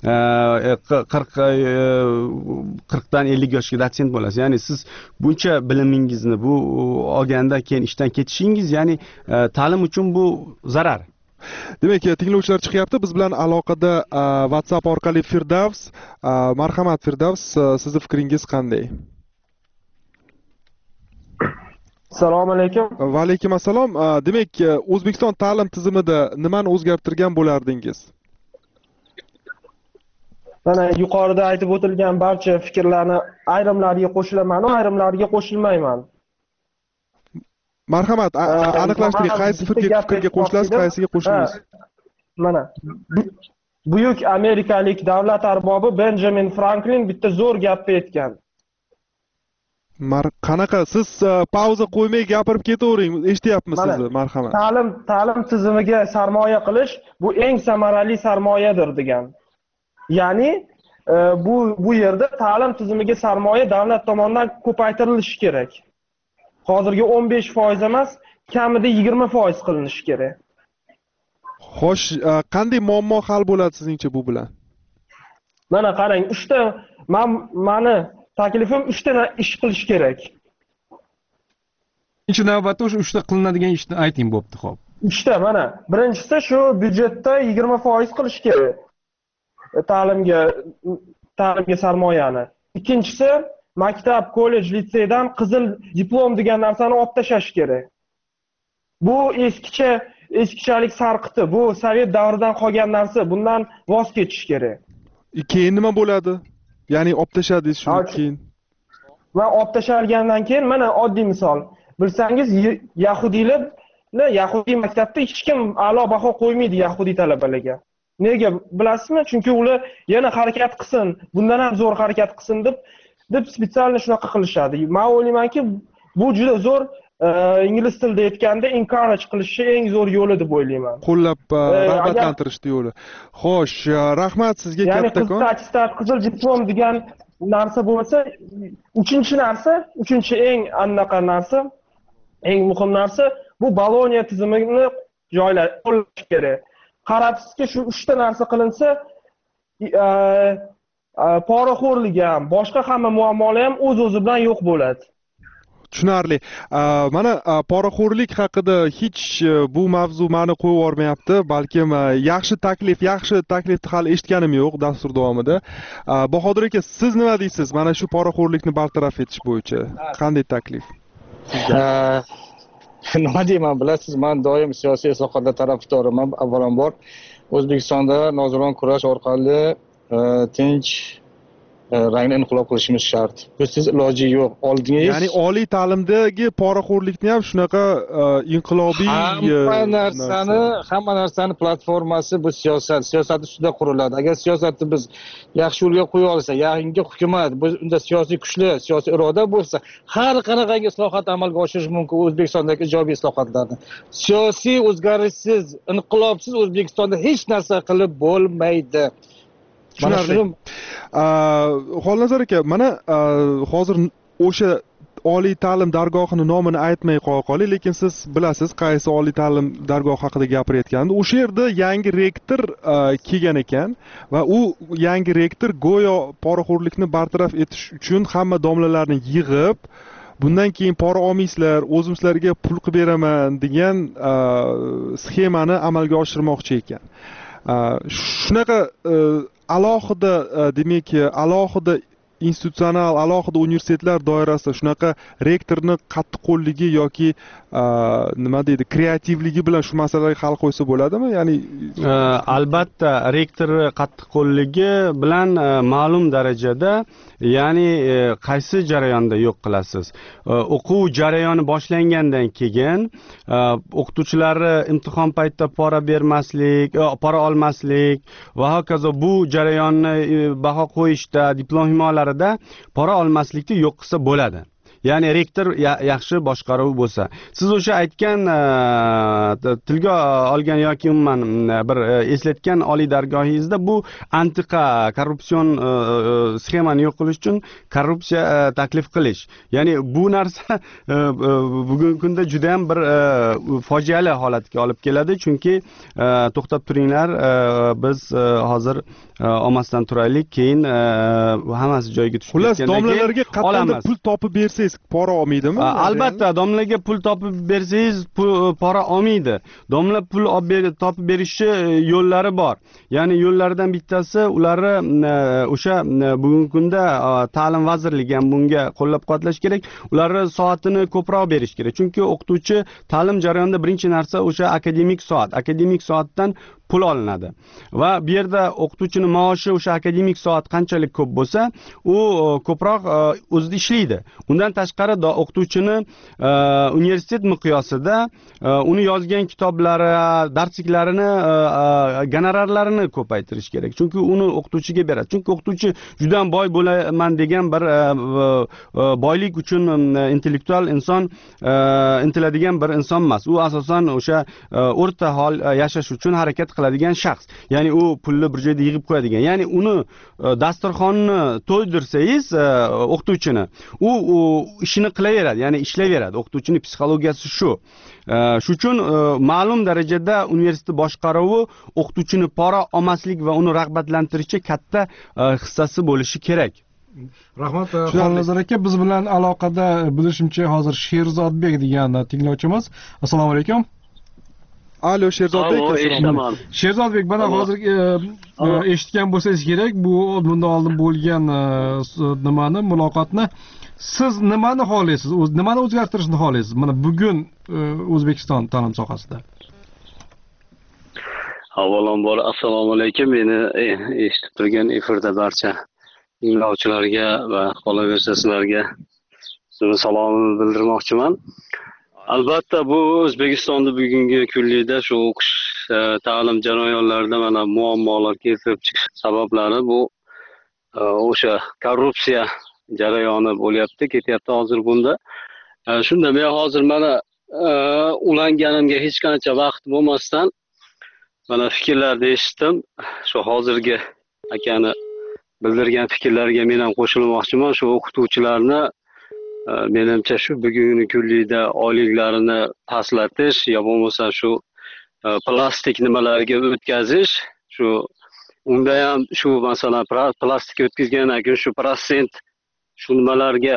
40 dan 50 yoshga dotsent bo'lasiz. Ya'ni siz buncha bilimingizni bu olganda keyin ishdan ketishingiz, ya'ni ta'lim uchun bu zarar. Demak, tinglovchilar chiqyapti. Biz bilan aloqada WhatsApp orqali Firdavs. Marhamat Firdavs, sizning fikringiz qanday? Assalomu alaykum. Va alaykum assalom. Demak, O'zbekiston ta'lim tizimida nimani o'zgartirgan bo'lardingiz? Mana yuqorida aytib o'tilgan barcha fikrlarni ayrimlariga qo'shilaman, ayrimlariga qo'shilmayman. Marhamat, aniqlashtiring, qaysi fikrga qo'shilasiz, qaysiga qo'shilmaysiz? Mana buyuk amerikalik davlat arbobi Benjamin Franklin bitta zo'r gapni aytgan. Qanaqa? Siz pauza qo'ymay gapirib ketavering, eshityapmiz sizni, marhamat. Ta'lim tizimiga sarmoya qilish bu eng samarali sarmoyadir degan. Ya'ni bu yerda ta'lim tizimiga sarmoya davlat tomonidan ko'paytirilishi kerak. Hozirgi 15% emas, kamida 20% qilinishi kerak. Xo'sh, qanday muammo hal bo'ladi sizningcha bu bilan? Mana qarang, 3 ta mani taklifim 3 ta ish qilish kerak. Birinchi navbatda o'sha 3 ta qilinadigan ishni ayting, bo'pti, xo'p. 3 ta mana. Birinchisi shu byudjetda 20% qilish kerak. Ta'limga sarmoyani. Ikkinchisi maktab, kollej, litseydan qizil diplom degan narsani olib tashlash kerak. Bu eskichalik sarqiti, bu sovet davridan qolgan narsa, bundan voz kechish kerak. Keyin nima bo'ladi? Ya'ni olib tashladingiz shundan keyin. Va olib tashalgandan keyin mana oddiy misol. Bilsangiz, Yahudiy maktabda hech kim a'lo baho qo'ymaydi Yahudiy talabalarga. Nega bilasizmi? Chunki ular yana harakat qilsin, bundan ham zo'r harakat qilsin deb spetsialni shunaqa qilishadi. Men o'ylaymanki, bu juda zo'r ingliz tilida aytganda encourage qilishni eng zo'r yo'li deb o'ylayman. Qo'llab rag'batlantirish yo'li. Xo'sh, rahmat sizga kattakon. Qizil diplom degan narsa bo'lsa, uchinchi eng anaqa narsa, eng muhim narsa bu Boloniya tizimini qo'llash kerak. Qarabsizki, shu 3 ta narsa qilinsa, poraxo'rlik ham, boshqa hamma muammolar ham o'z-o'zi bilan yo'q bo'ladi. Tushunarli. Mana poraxo'rlik haqida hech bu mavzu meni qo'yib yormayapti. Balkim yaxshi taklifni hali eshitganim yo'q dastur davomida. Bahodir aka, siz nima deysiz? Mana shu poraxo'rlikni bartaraf etish bo'yicha qanday taklif? Nima deyman, bilasiz, men doim siyosiy islohotlar tarafdoriman. Avvalambor O'zbekistonda nozoron kurash orqali tinch rangli inqilob qilishimiz shart. Busiz iloji yo'q. Oldingiz, ya'ni oliy ta'limdagi poraxo'rlikni ham shunaqa inqilobiy hamma narsani platformasi bu siyosat. Siyosat ustida quriladi. Agar siyosatni biz yaxshi yo'lga qo'ya olsak, yangi hukumat, unda siyosiy kuchli, siyosiy iroda bo'lsa, har qanaqangi islohot amalga oshirish mumkin O'zbekistondagi ijobiy islohotlarni. Siyosiy o'zgarishsiz, inqilobsiz O'zbekistonda hech narsa qilib bo'lmaydi. Tushunarli. Xolnazar aka, mana hozir o'sha oliy ta'lim dargohini nomini aytmay qo'ya qoling, lekin siz bilasiz qaysi oliy ta'lim dargohi haqida gapirayotganini. O'sha yerda yangi rektor kelgan ekan va u yangi rektor go'yo poraxo'rlikni bartaraf etish uchun hamma domlalarni yig'ib, bundan keyin pora olmaysizlar, o'zim sizlarga pul qilib beraman degan sxemani amalga oshirmoqchi ekan. Shunaqa alohida demak, alohida institutsional, alohida universitetlar doirasida shunaqa rektorni qattiqqo'lligi yoki nima deydi, kreativligi bilan shu masalaga hal qo'ysa bo'ladimi? Ya'ni albatta rektor qattiqqo'lligi bilan ma'lum darajada, ya'ni qaysi jarayonda yo'q qilasiz? O'quv jarayoni boshlangandan keyin o'qituvchilarni imtihon paytida pora bermaslik, pora olmaslik va hokazo bu jarayonni baho qo'yishda, diplom himoyalarida pora olmaslikni yo'q qilsa bo'ladi. Ya'ni rektor yaxshi boshqaruv bo'lsa. Siz o'sha aytgan tilga olgan yoki umuman bir eslatgan oliy dargohingizda bu antiqa korrupsion sxemani yo'q qilish uchun korrupsiya taklif qilish. Ya'ni bu narsa bugungi kunda juda ham bir fojiali holatga olib keladi, chunki to'xtab turinglar, biz hozir olmasdan turaylik, keyin hammasi joyiga tushib ketgandan keyin domlalarga qattiq pul topib bersangiz pora olmaydimi? Albatta, domlaga pul topib bersangiz pora olmaydi. Domla pul topib berishi yo'llari bor. Ya'ni yo'llardan bittasi ularni o'sha bugungi kunda ta'lim vazirligi ham bunga qo'llab-quvvatlash kerak. Ularni soatini ko'proq berish kerak. Chunki o'qituvchi ta'lim jarayonida birinchi narsa o'sha akademik soat. Akademik soatdan pul olinadi. Va bu yerda o'qituvchining maoshi o'sha akademik soat qanchalik ko'p bo'lsa, u ko'proq o'zida ishlaydi. Undan tashqari o'qituvchini universitet miqyosida uni yozgan kitoblari, darsliklarini, gonorarlarini ko'paytirish kerak. Chunki uni o'qituvchiga beradi. Chunki o'qituvchi juda ham boy bo'laman degan bir boylik uchun intellektual inson intiladigan bir inson emas. U asosan o'sha o'rta hol yashash uchun harakat qiladigan shaxs, ya'ni u pulni bir joyda yig'ib qo'yadigan, ya'ni uni dasturxonni to'ydirsangiz o'qituvchini, u ishini qilaveradi, ya'ni ishlayveradi. O'qituvchining psixologiyasi shu. Shuning uchun ma'lum darajada universitet boshqaruvi o'qituvchini pora olmaslik va uni rag'batlantirishga katta hissasi bo'lishi kerak. Rahmat, Xolnazar aka, biz bilan aloqada bilishimcha hozir Sherzodbek degan tinglovchimiz. Assalomu alaykum. Alo, Sherzodbek. Eshitaman. Sherzodbek, mana hozir eshitgan bo'lsangiz kerak, bundan oldin bo'lgan nimani, muloqotni. Siz nimani xohlaysiz? Nimani o'zgartirishni xohlaysiz? Mana bugun O'zbekiston ta'lim sohasida. Avvalambor assalomu alaykum. Meni eshitib turgan efirda barcha tinglovchilarga va qolaversa sizlarga salomimni bildirmoqchiman. Albatta bu O'zbekistonda bugungi kunlikda shu o'qish ta'lim jarayonlarida mana muammolar keltirib chiqish sabablari bu o'sha korrupsiya jarayoni bo'lyapti, ketyapti hozir bunda. Shunda men hozir mana ulanganimga hech qancha vaqt bo'lmasdan mana fikrlarni eshitdim. Shu hozirgi akani bildirgan fikrlarga men ham qo'shilmoqchiman. Shu o'qituvchilarni menimcha shu bugungi kunlikda oyliklarini pastlatish yo bo'lmasa shu plastik nimalarga o'tkazish, shu unda ham shu masalan plastik o'tkazgandan keyin shu protsent shu nimalarga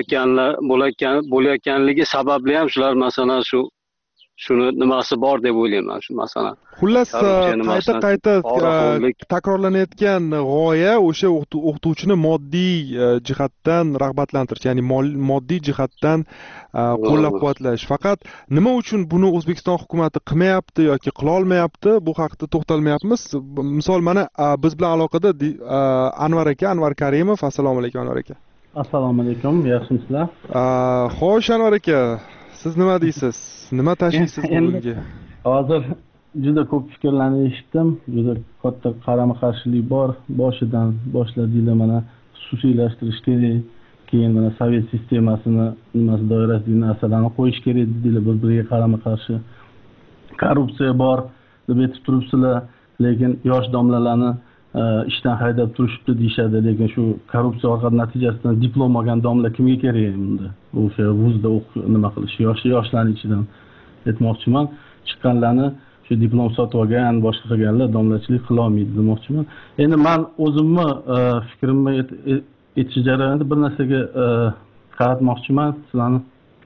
bo'layotganligi sababli ham shular masalan shuni nimasi bor deb o'ylayman. Shu masalan xullas qayta takrorlanayotgan g'oya o'sha o'qituvchini moddiy jihatdan rag'batlantirish, ya'ni moddiy jihatdan qo'llab-quvvatlash. Faqat nima uchun buni O'zbekiston hukumatı qilmayapti yoki qila olmayapti, bu haqida to'xtalmayapmiz. Misol mana biz bilan aloqada Anvar aka, Anvar Karimov. Assalomu alaykum Anvar aka. Assalomu alaykum, yaxshimisizlar? Xo'sh Anvar aka, siz nima deysiz? Nima tashxisiz bugungi? Hozir juda ko'p fikrlarni eshitdim. Juda katta qarama-qarshilik bor. Boshidan boshladinglar, mana xususiylashtirish kerak. Keyin mana sovet sistemasini nimasi doirasidagi narsalarni qo'yish kerak dedilar, bir-biriga qarama-qarshi. Korrupsiya bor deb aytib turibsizlar, lekin yosh domlalarni ishdan haydab turishibdi deyishadi, lekin shu korrupsiya orqali natijasidan diplom olgan domla kimga kerak bunda? O'sha vuzda nima qilish, yoshlarning ichidan aytmoqchiman. Chiqqanlarni shu diplom sotib olgan, boshqa qilganlar domlachilik qila olmaydi demoqchiman. Endi men o'zimni fikrimni aytish jarayonida bir narsaga qaratmoqchiman sizlarni.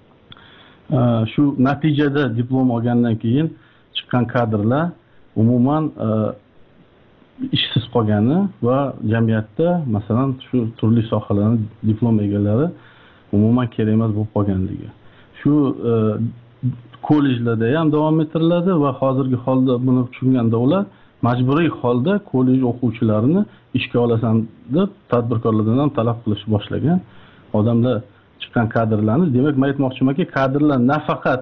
Shu natijada diplom olgandan keyin chiqqan kadrlar umuman ishsiz qolgani va jamiyatda masalan shu turli sohalarning diplom egalari umuman kerak emas bo'lib qolganligi. Shu kollejlarda ham davom ettiriladi va hozirgi holda buni tushunganda ular majburiy holda kollej o'quvchilarini ishga olasan deb tadbirkorlardan ham talab qilishni boshlagan. Odamlar chiqqan kadrlarni, demak men aytmoqchimanki, kadrlar nafaqat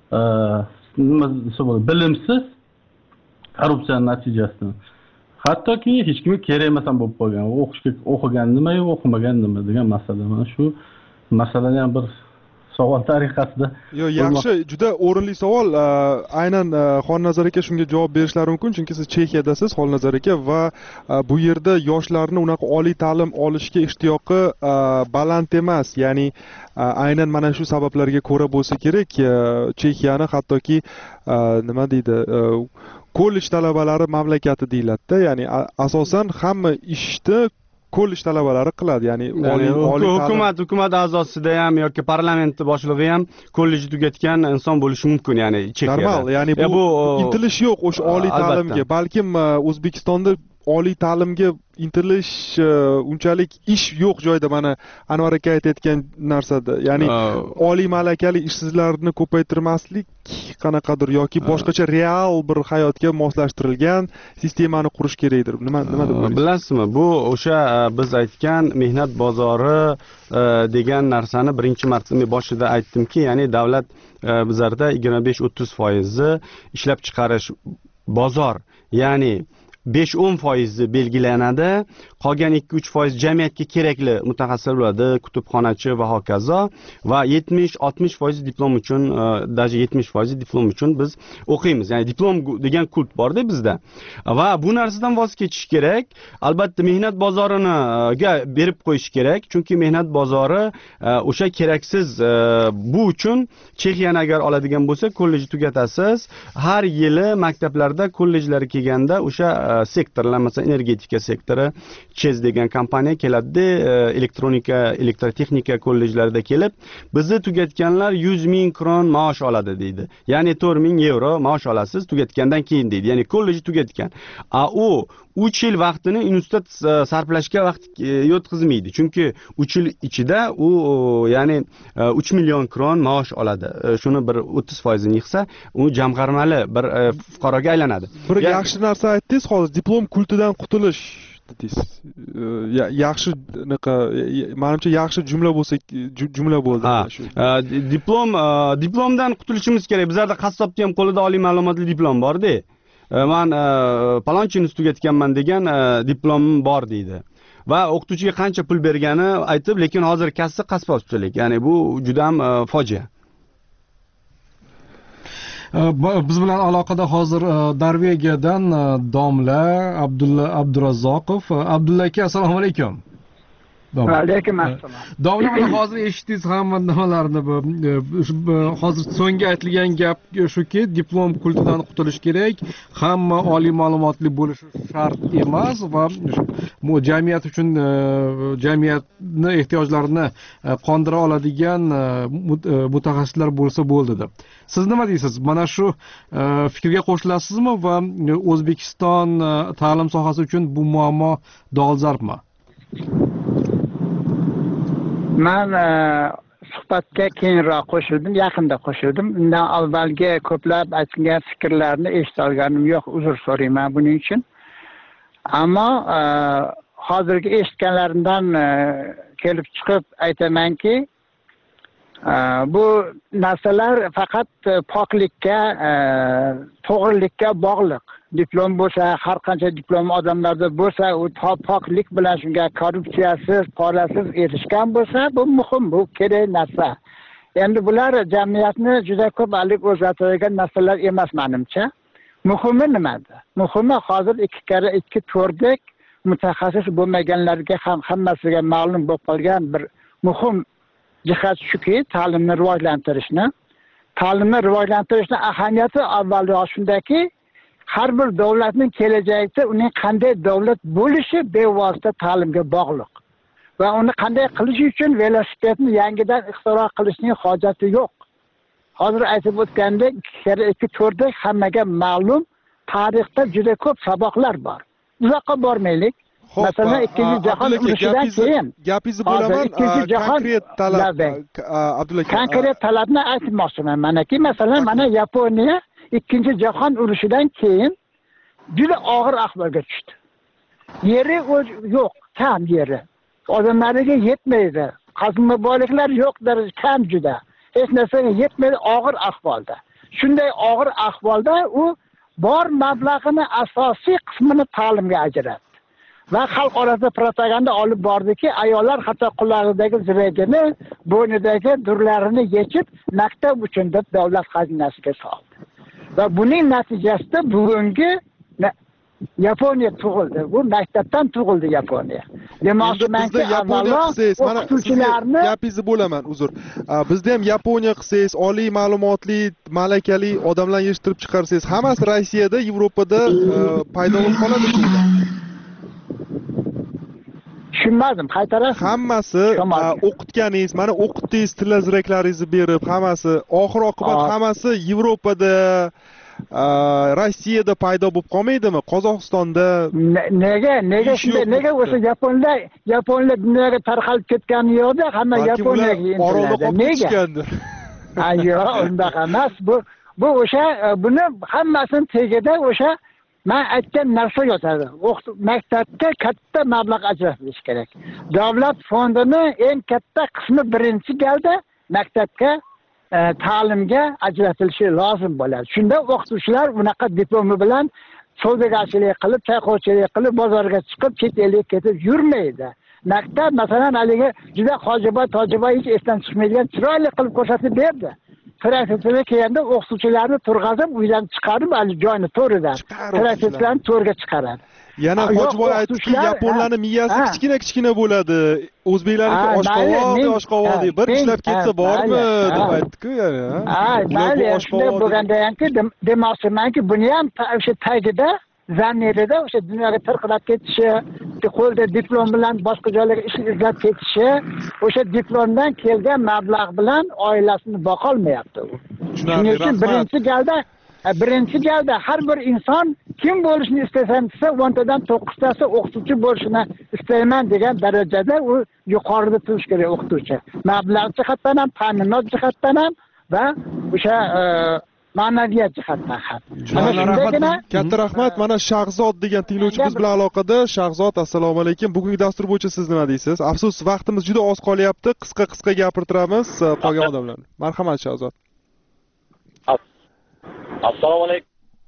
nima desa bo'ladi, bilimsiz korrupsiya natijasidan hattoki hech kimga kerak emas ham bo'lib qolgan. O'qigan nima, o'qimagan nima degan masala. Mana shu masalani ham bir savol tariqasida. Yaxshi, juda o'rinli savol. Aynan Xolnazar aka shunga javob berishlari mumkin, chunki siz Chexiyadasiz, Xolnazar aka, va bu yerda yoshlarni unaqa oliy ta'lim olishga ishtiyoqi baland emas. Ya'ni aynan mana shu sabablarga ko'ra bo'lsa kerak, Chexiyani hattoki nima deydi, kollej talabalari mamlakati deyiladi-da, ya'ni asosan hamma ishni kollej talabalari qiladi, ya'ni hukumat a'zosida ham yoki parlament boshlig'i ham kollej tugatgan inson bo'lishi mumkin, ya'ni Chexiyada. Normal, ya'ni bu intilish yo'q o'sha oliy ta'limga. Balkim O'zbekistonda oliy ta'limga intilish unchalik ish yo'q joyda, mana Anvar aka aytayotgan narsada, ya'ni oliy malakali ishsizlarni ko'paytirmaslik qanaqadir yoki boshqacha real bir hayotga moslashtirilgan sistemani qurish kerakdir. Nima deb o'ylaysiz? Bilasizmi, bu o'sha biz aytgan mehnat bozori degan narsani birinchi marta men boshida aytdimki, ya'ni davlat bizlarda 25-30% ishlab chiqarish bozor, ya'ni 5-10% belgilanadi. Qolgan 2-3% jamiyatga kerakli mutaxassislar bo'ladi, kutubxonachi va hokazo. Va 70-60% diplom uchun, даже 70% diplom uchun biz o'qiymiz. Ya'ni diplom degan kult bor-da bizda. Va bu narsadan voz kechish kerak. Albatta mehnat bozoriga berib qo'yish kerak, chunki mehnat bozori o'sha keraksiz bu uchun Chexiyani agar oladigan bo'lsa, kollej tugatasiz. Har yili maktablarda kollejlar kelganda o'sha sektorlar, masalan, energetika sektori, CHEZ degan kompaniya keladi, elektronika, elektrotexnika kollejlarida kelib, bizni tugatganlar 100 ming kron maosh oladi deydi. Ya'ni 4 ming yevro maosh olasiz tugatgandan keyin deydi. Ya'ni kollej tugatgan. U 3 yil vaqtini institut sarflashga vaqt yo'tkazmaydi. Chunki 3 yil ichida u ya'ni 3 million kron maosh oladi. Shuni bir 30% ni yig'sa, u jamg'armali bir fuqaroga aylanadi. Bir yaxshi narsa aytdingiz, hozir diplom kultidan qutulish dedingiz. Yaxshi menimcha yaxshi jumla bo'lsa, jumla bo'ldi. Diplomdan qutulishimiz kerak. Bizlarda qassobda ham qo'lida oliy ma'lumotli diplom bor-da. Men palonchini tugatganman degan diplomim bor deydi. Va o'qituvchiga qancha pul bergani aytib, lekin hozir kassi qassobchilik. Ya'ni bu juda ham fojia. Biz bilan aloqada hozir Norvegiyadan domla Abdulla Abdurazzoqov. Abdulla aka, assalomu alaykum. Alaykum assalom. Domla, hozir eshitdingiz hamma nimalarni. Hozir so'nggi aytilgan gap shuki, diplom kultidan qutulish kerak, hamma oliy ma'lumotli bo'lishi shart emas va jamiyat uchun jamiyatni ehtiyojlarini qondira oladigan mutaxassislar bo'lsa bo'ldi deb. Siz nima deysiz? Mana shu fikrga qo'shilasizmi va O'zbekiston ta'lim sohasi uchun bu muammo dolzarbmi? Men suhbatga keyinroq qo'shildim, yaqinda qo'shildim. Undan avvalgi ko'plab aytilgan fikrlarni eshita olganim yo'q, uzr so'rayman buning uchun. Ammo hozirgi eshitganlarimdan kelib chiqib aytamanki, bu narsalar faqat poklikka, to'g'rilikka bog'liq. Diplom bo'lsa, har qancha diplom odamlarda bo'lsa, u poklik bilan shunga korrupsiyasiz, qorasiz erishgan bo'lsa, bu muhim, bu kerak narsa. Endi bular jamiyatni juda ko'p o'zgartiradigan narsalar emas menimcha. Muhimi nimada? Muhimi hozir 2-4dek mutaxassis bo'lmaganlarga ham hammasiga ma'lum bo'lib qolgan bir muhim jihat shuki, ta'limni rivojlantirishni ahamiyati avvalroq shundaki, har bir davlatning kelajakda uning qanday davlat bo'lishi bevosita ta'limga bog'liq. Va uni qanday qilish uchun velosipedni yangidan ixtiro qilishning hojati yo'q. Hozir aytib o'tgandek, 2-4dek hammaga ma'lum tarixda juda ko'p saboqlar bor. Uzoqqa bormaylik. Masalan, ikkinchi jahon urushidan keyin gapingizni bo'laman, konkret talab Abdulla aka. Konkret talabni aytmoqchiman. Manaki masalan, mana Yaponiya ikkinchi jahon urushidan keyin juda og'ir ahvolga tushdi. Yeri yo'q, kam yeri. Odamlarga yetmaydi. Qazilma boyliklar yo'q, kam juda. Hech narsaga yetmaydi, og'ir ahvolda. Shunday og'ir ahvolda u bor mablag'ini asosiy qismini ta'limga ajratdi. Va xalq orasida propaganda olib bordiki, ayollar hatto qulog'idagi ziragini, bo'ynidagi durlarini yechib, maktab uchun deb davlat xazinasiga soldi. Va buning natijasida bugungi Yaponiya tug'ildi. Bu maktabdan tug'ildi Yaponiya. Demoqchimanki, avvalo o'qituvchilarni gapingizni bo'laman, uzr. Bizda ham Yaponiya qilsangiz, oliy ma'lumotli, malakali odamlarni yetishtirib chiqarsangiz, hammasi Rossiyada, Yevropada paydo bo'lib qoladi. Tushunmadim, qaytarasiz. Hammasi o'qitganingiz, mana o'qitdingiz, tilaziraklaringizni berib, hammasi oxir oqibat hammasi Yevropada, Rossiyada paydo bo'lib qolmaydimi? Qozog'istonda nega shunday? Nega o'sha Yaponlar dunyoga tarqalib ketgani yo'qda, hamma Yaponiyaga intiladi. Nega? Yo'q, unday emas. Bu o'sha buni hammasini tagida o'sha men aytgan narsa yotadi. Maktabga katta mablag' ajratilishi kerak. Davlat fondini eng katta qismi birinchi galda maktabga ta'limga ajratilishi lozim bo'ladi. Shunda o'qituvchilar bunaqa diplomi bilan savdogarchilik qilib, chayqovchilik qilib, bozorga chiqib, chet elga ketib yurmaydi. Maktab masalan haligi juda tojiboy hech esdan chiqmaydigan chiroyli qilib ko'rsatib berdi. Professorlar kelganda o'qituvchilarni turg'azib, uydan chiqarib, hali joyni to'ridan. Professorlarni to'rga chiqaradi. Yana Hojiboy aytdiki, yaponlarning miyasi kichkina bo'ladi. O'zbeklarniki oshqovoq deb bir ishlab ketsa bormi deb aytdi-ku yani. Mayli, shunday bo'lganda hamki demoqchimanki, buni ham o'sha tagida zannerida o'sha dunyoga tarqalib ketishi, qo'lda diplom bilan boshqa joylarga ish izlab ketishi, o'sha diplomdan kelgan mablag' bilan oilasini boqolmayapti u. Shuning uchun birinchi galda har bir inson kim bo'lishni istasan desa, 10 tadan 9 tasi o'qituvchi bo'lishini istayman degan darajada u yuqorida turish kerak o'qituvchi. Mablag' jihatdan ham, ta'minot jihatdan ham va o'sha ma'naviyat jihatdan ham. Katta rahmat. Mana Shahzod degan tinglovchimiz bilan aloqada. Shahzod, assalomu alaykum. Bugungi dastur bo'yicha siz nima deysiz? Afsus, vaqtimiz juda oz qolyapti. Qisqa gapirtiramiz qolgan odamlarni. Marhamat Shahzod. Assalomu alaykum.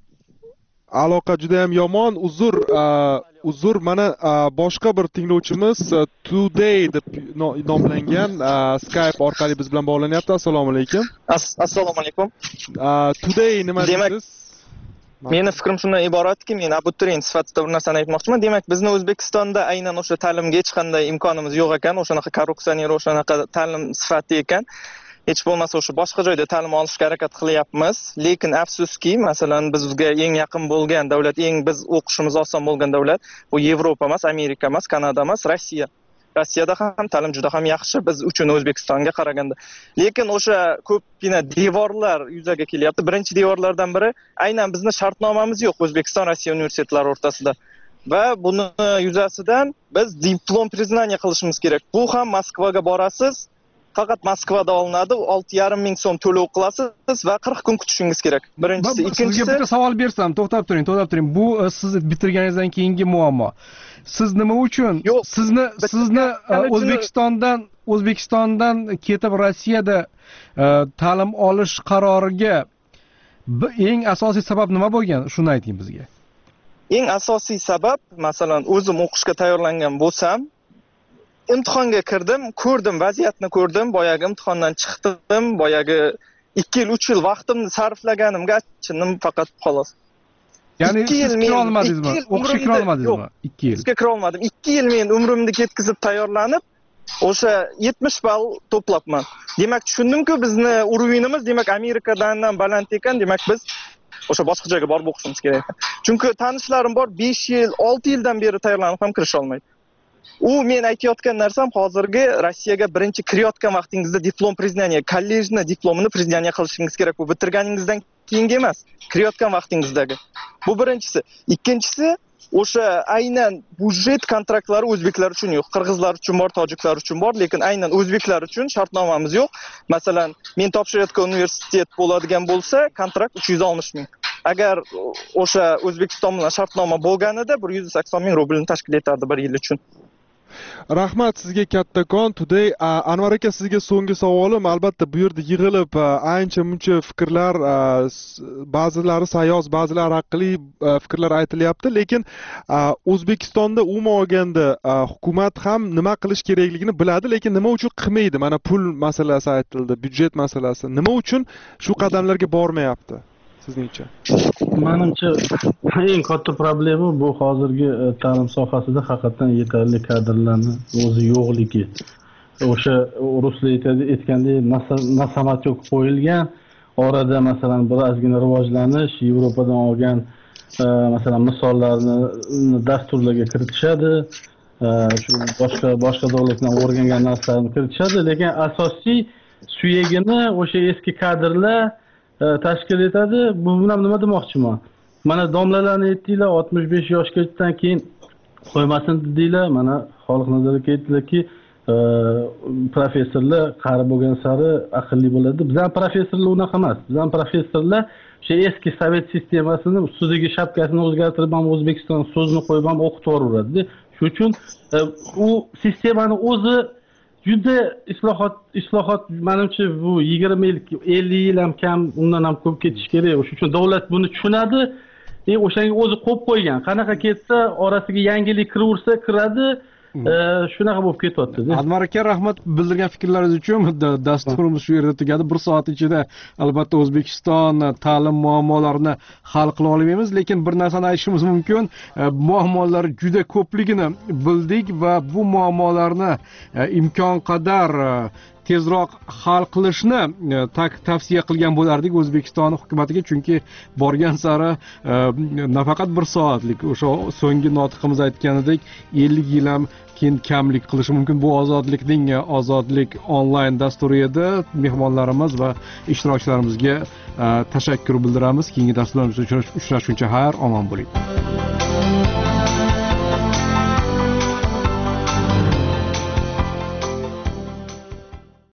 Aloqa juda ham yomon. Uzr, mana boshqa bir tinglovchimiz Today deb nomlangan Skype orqali biz bilan bog'lanyapti. Assalomu alaykum. Assalomu alaykum. Today nima deysiz? Meni fikrim shundan iboratki, men abituriyent sifatida bir narsani aytmoqchiman. Demak, bizni O'zbekistonda aynan o'sha ta'limga hech qanday imkonimiz yo'q ekan, o'shanaqa korrupsioner, o'shanaqa ta'lim sifati ekan. Hech bo'lmasa o'sha boshqa joyda ta'lim olishga harakat qilyapmiz. Lekin afsuski, masalan, bizga eng yaqin bo'lgan davlat, biz o'qishimiz oson bo'lgan davlat, bu Yevropa emas, Amerika emas, Kanada emas, Rossiya. Rossiyada ham ta'lim juda ham yaxshi biz uchun O'zbekistonga qaraganda. Lekin o'sha ko'pgina devorlar yuzaga kelyapti. Birinchi devorlardan biri aynan bizning shartnomamiz yo'q O'zbekiston Rossiya universitetlari o'rtasida. Va buni yuzasidan biz diplom priznaniya qilishimiz kerak. Bu ham Moskvaga borasiz. Faqat Moskvada olinadi, 6,5 ming so'm to'lov qilasiz va 40 kun kutishingiz kerak. Birinchisi, ikkinchisi. Sizga bitta savol bersam, to'xtab turing. Bu siz bitirganingizdan keyingi muammo. Siz nima uchun sizni O'zbekistondan ketib Rossiyada ta'lim olish qaroriga eng asosiy sabab nima bo'lgan? Shuni ayting bizga. Eng asosiy sabab, masalan, o'zim o'qishga tayyorlangan bo'lsam, imtihonga kirdim, vaziyatni ko'rdim, boyagi imtihondan chiqdim, boyagi 2 yil, 3 yil vaqtimni sarflaganimga achindim faqat xolos. Ya'ni siz kira olmadingizmi? O'qishga kira olmadingizmi? 2 yil. O'qishga kira olmadim. 2 yil men umrimni ketkizib tayyorlanib, o'sha 70 ball to'plabman. Demak, tushundimki, bizni uruvinimiz, demak, Amerikadan baland ekan, demak biz o'sha boshqa joyga borib o'qishimiz kerak. Chunki tanishlarim bor, 5 yil, 6 yildan beri tayyorlanib ham kirisha olmaydi. U men aytayotgan narsam hozirgi Rossiyaga birinchi kirayotgan vaqtingizda diplom priznaniya, kollejni diplomini priznaniya qilishingiz kerak. Bu bitirganingizdan keyingi emas, kirayotgan vaqtingizdagi. Bu birinchisi. Ikkinchisi, o'sha aynan budjet kontraktlari o'zbeklar uchun yo'q. Qirg'izlar uchun bor, tojiklar uchun bor, lekin aynan o'zbeklar uchun shartnomamiz yo'q. Masalan, men topshirayotgan universitet bo'ladigan bo'lsa, kontrakt 360 ming. Agar o'sha O'zbekiston bilan shartnoma bo'lganida 180 ming rublni tashkil etardi bir yil uchun. Rahmat sizga kattakon. Today Anvar aka, sizga so'nggi savolim. Albatta bu yerda yig'ilib ancha-muncha fikrlar, ba'zilari sayoz, ba'zilari aqliy fikrlar aytilyapti, lekin O'zbekistonda umuman olganda hukumat ham nima qilish kerakligini biladi, lekin nima uchun qilmaydi? Mana pul masalasi aytildi, byudjet masalasi. Nima uchun shu qadamlarga bormayapti sizningcha? Menimcha eng katta problema bu hozirgi ta'lim sohasida haqiqatan yetarli kadrlarning o'zi yo'qligi. O'sha ruslar aytgandek nasamatga qo'yilgan, orada masalan birozgina rivojlanish, Yevropadan olgan masalan misollarni dasturlarga kiritishadi, boshqa davlatlardan o'rgangan narsalarni kiritishadi, lekin asosiy suyagini o'sha eski kadrlar tashkil etadi. Bu bilan nima demoqchiman? Mana domlalarni aytdinglar, 65 yoshgacha keyin qo'ymasin dedinglar. Mana Xoliq Nazarov aytdilarki, professorlar qari bo'lgan sari aqlli bo'ladi. Bizning professorlar unaqa emas. Bizning professorlar o'sha eski sovet sistemasini ustiga shapkasini o'zgartirib ham O'zbekiston so'zini qo'yib ham o'qitib yuboradi. Shuning uchun u sistemani o'zi juda islohot menimcha bu 20 yil, 50 yil ham kam, undan ham ko'p ketish kerak. Shuning uchun davlat buni tushunadi. o'shanga o'zi qo'yib qo'ygan. Qanaqa ketsa, orasiga yangilik kiraversa kiradi. Shunaqa bo'lib ketyapti. Anvar aka, rahmat bildirgan fikrlaringiz uchun. Dasturimiz shu yerda tugadi. 1 soat ichida albatta O'zbekiston ta'lim muammolarini hal qila olmaymiz, lekin bir narsani aytishimiz mumkin. Muammolar juda ko'pligini bildik va bu muammolarni imkon qadar tezroq hal qilishni tavsiya qilgan bo'lardik O'zbekiston hukumatiga, chunki borgan sari nafaqat 1 soatlik o'sha so'nggi notiqimiz aytganidek 50 yil ham keyin kamlik qilishi mumkin. Bu ozodlikning ozodlik onlayn dasturi edi. Mehmonlarimiz va ishtirokchilarimizga tashakkur bildiramiz. Keyingi dasturlarimizda uchrashguncha xayr, omon bo'ling.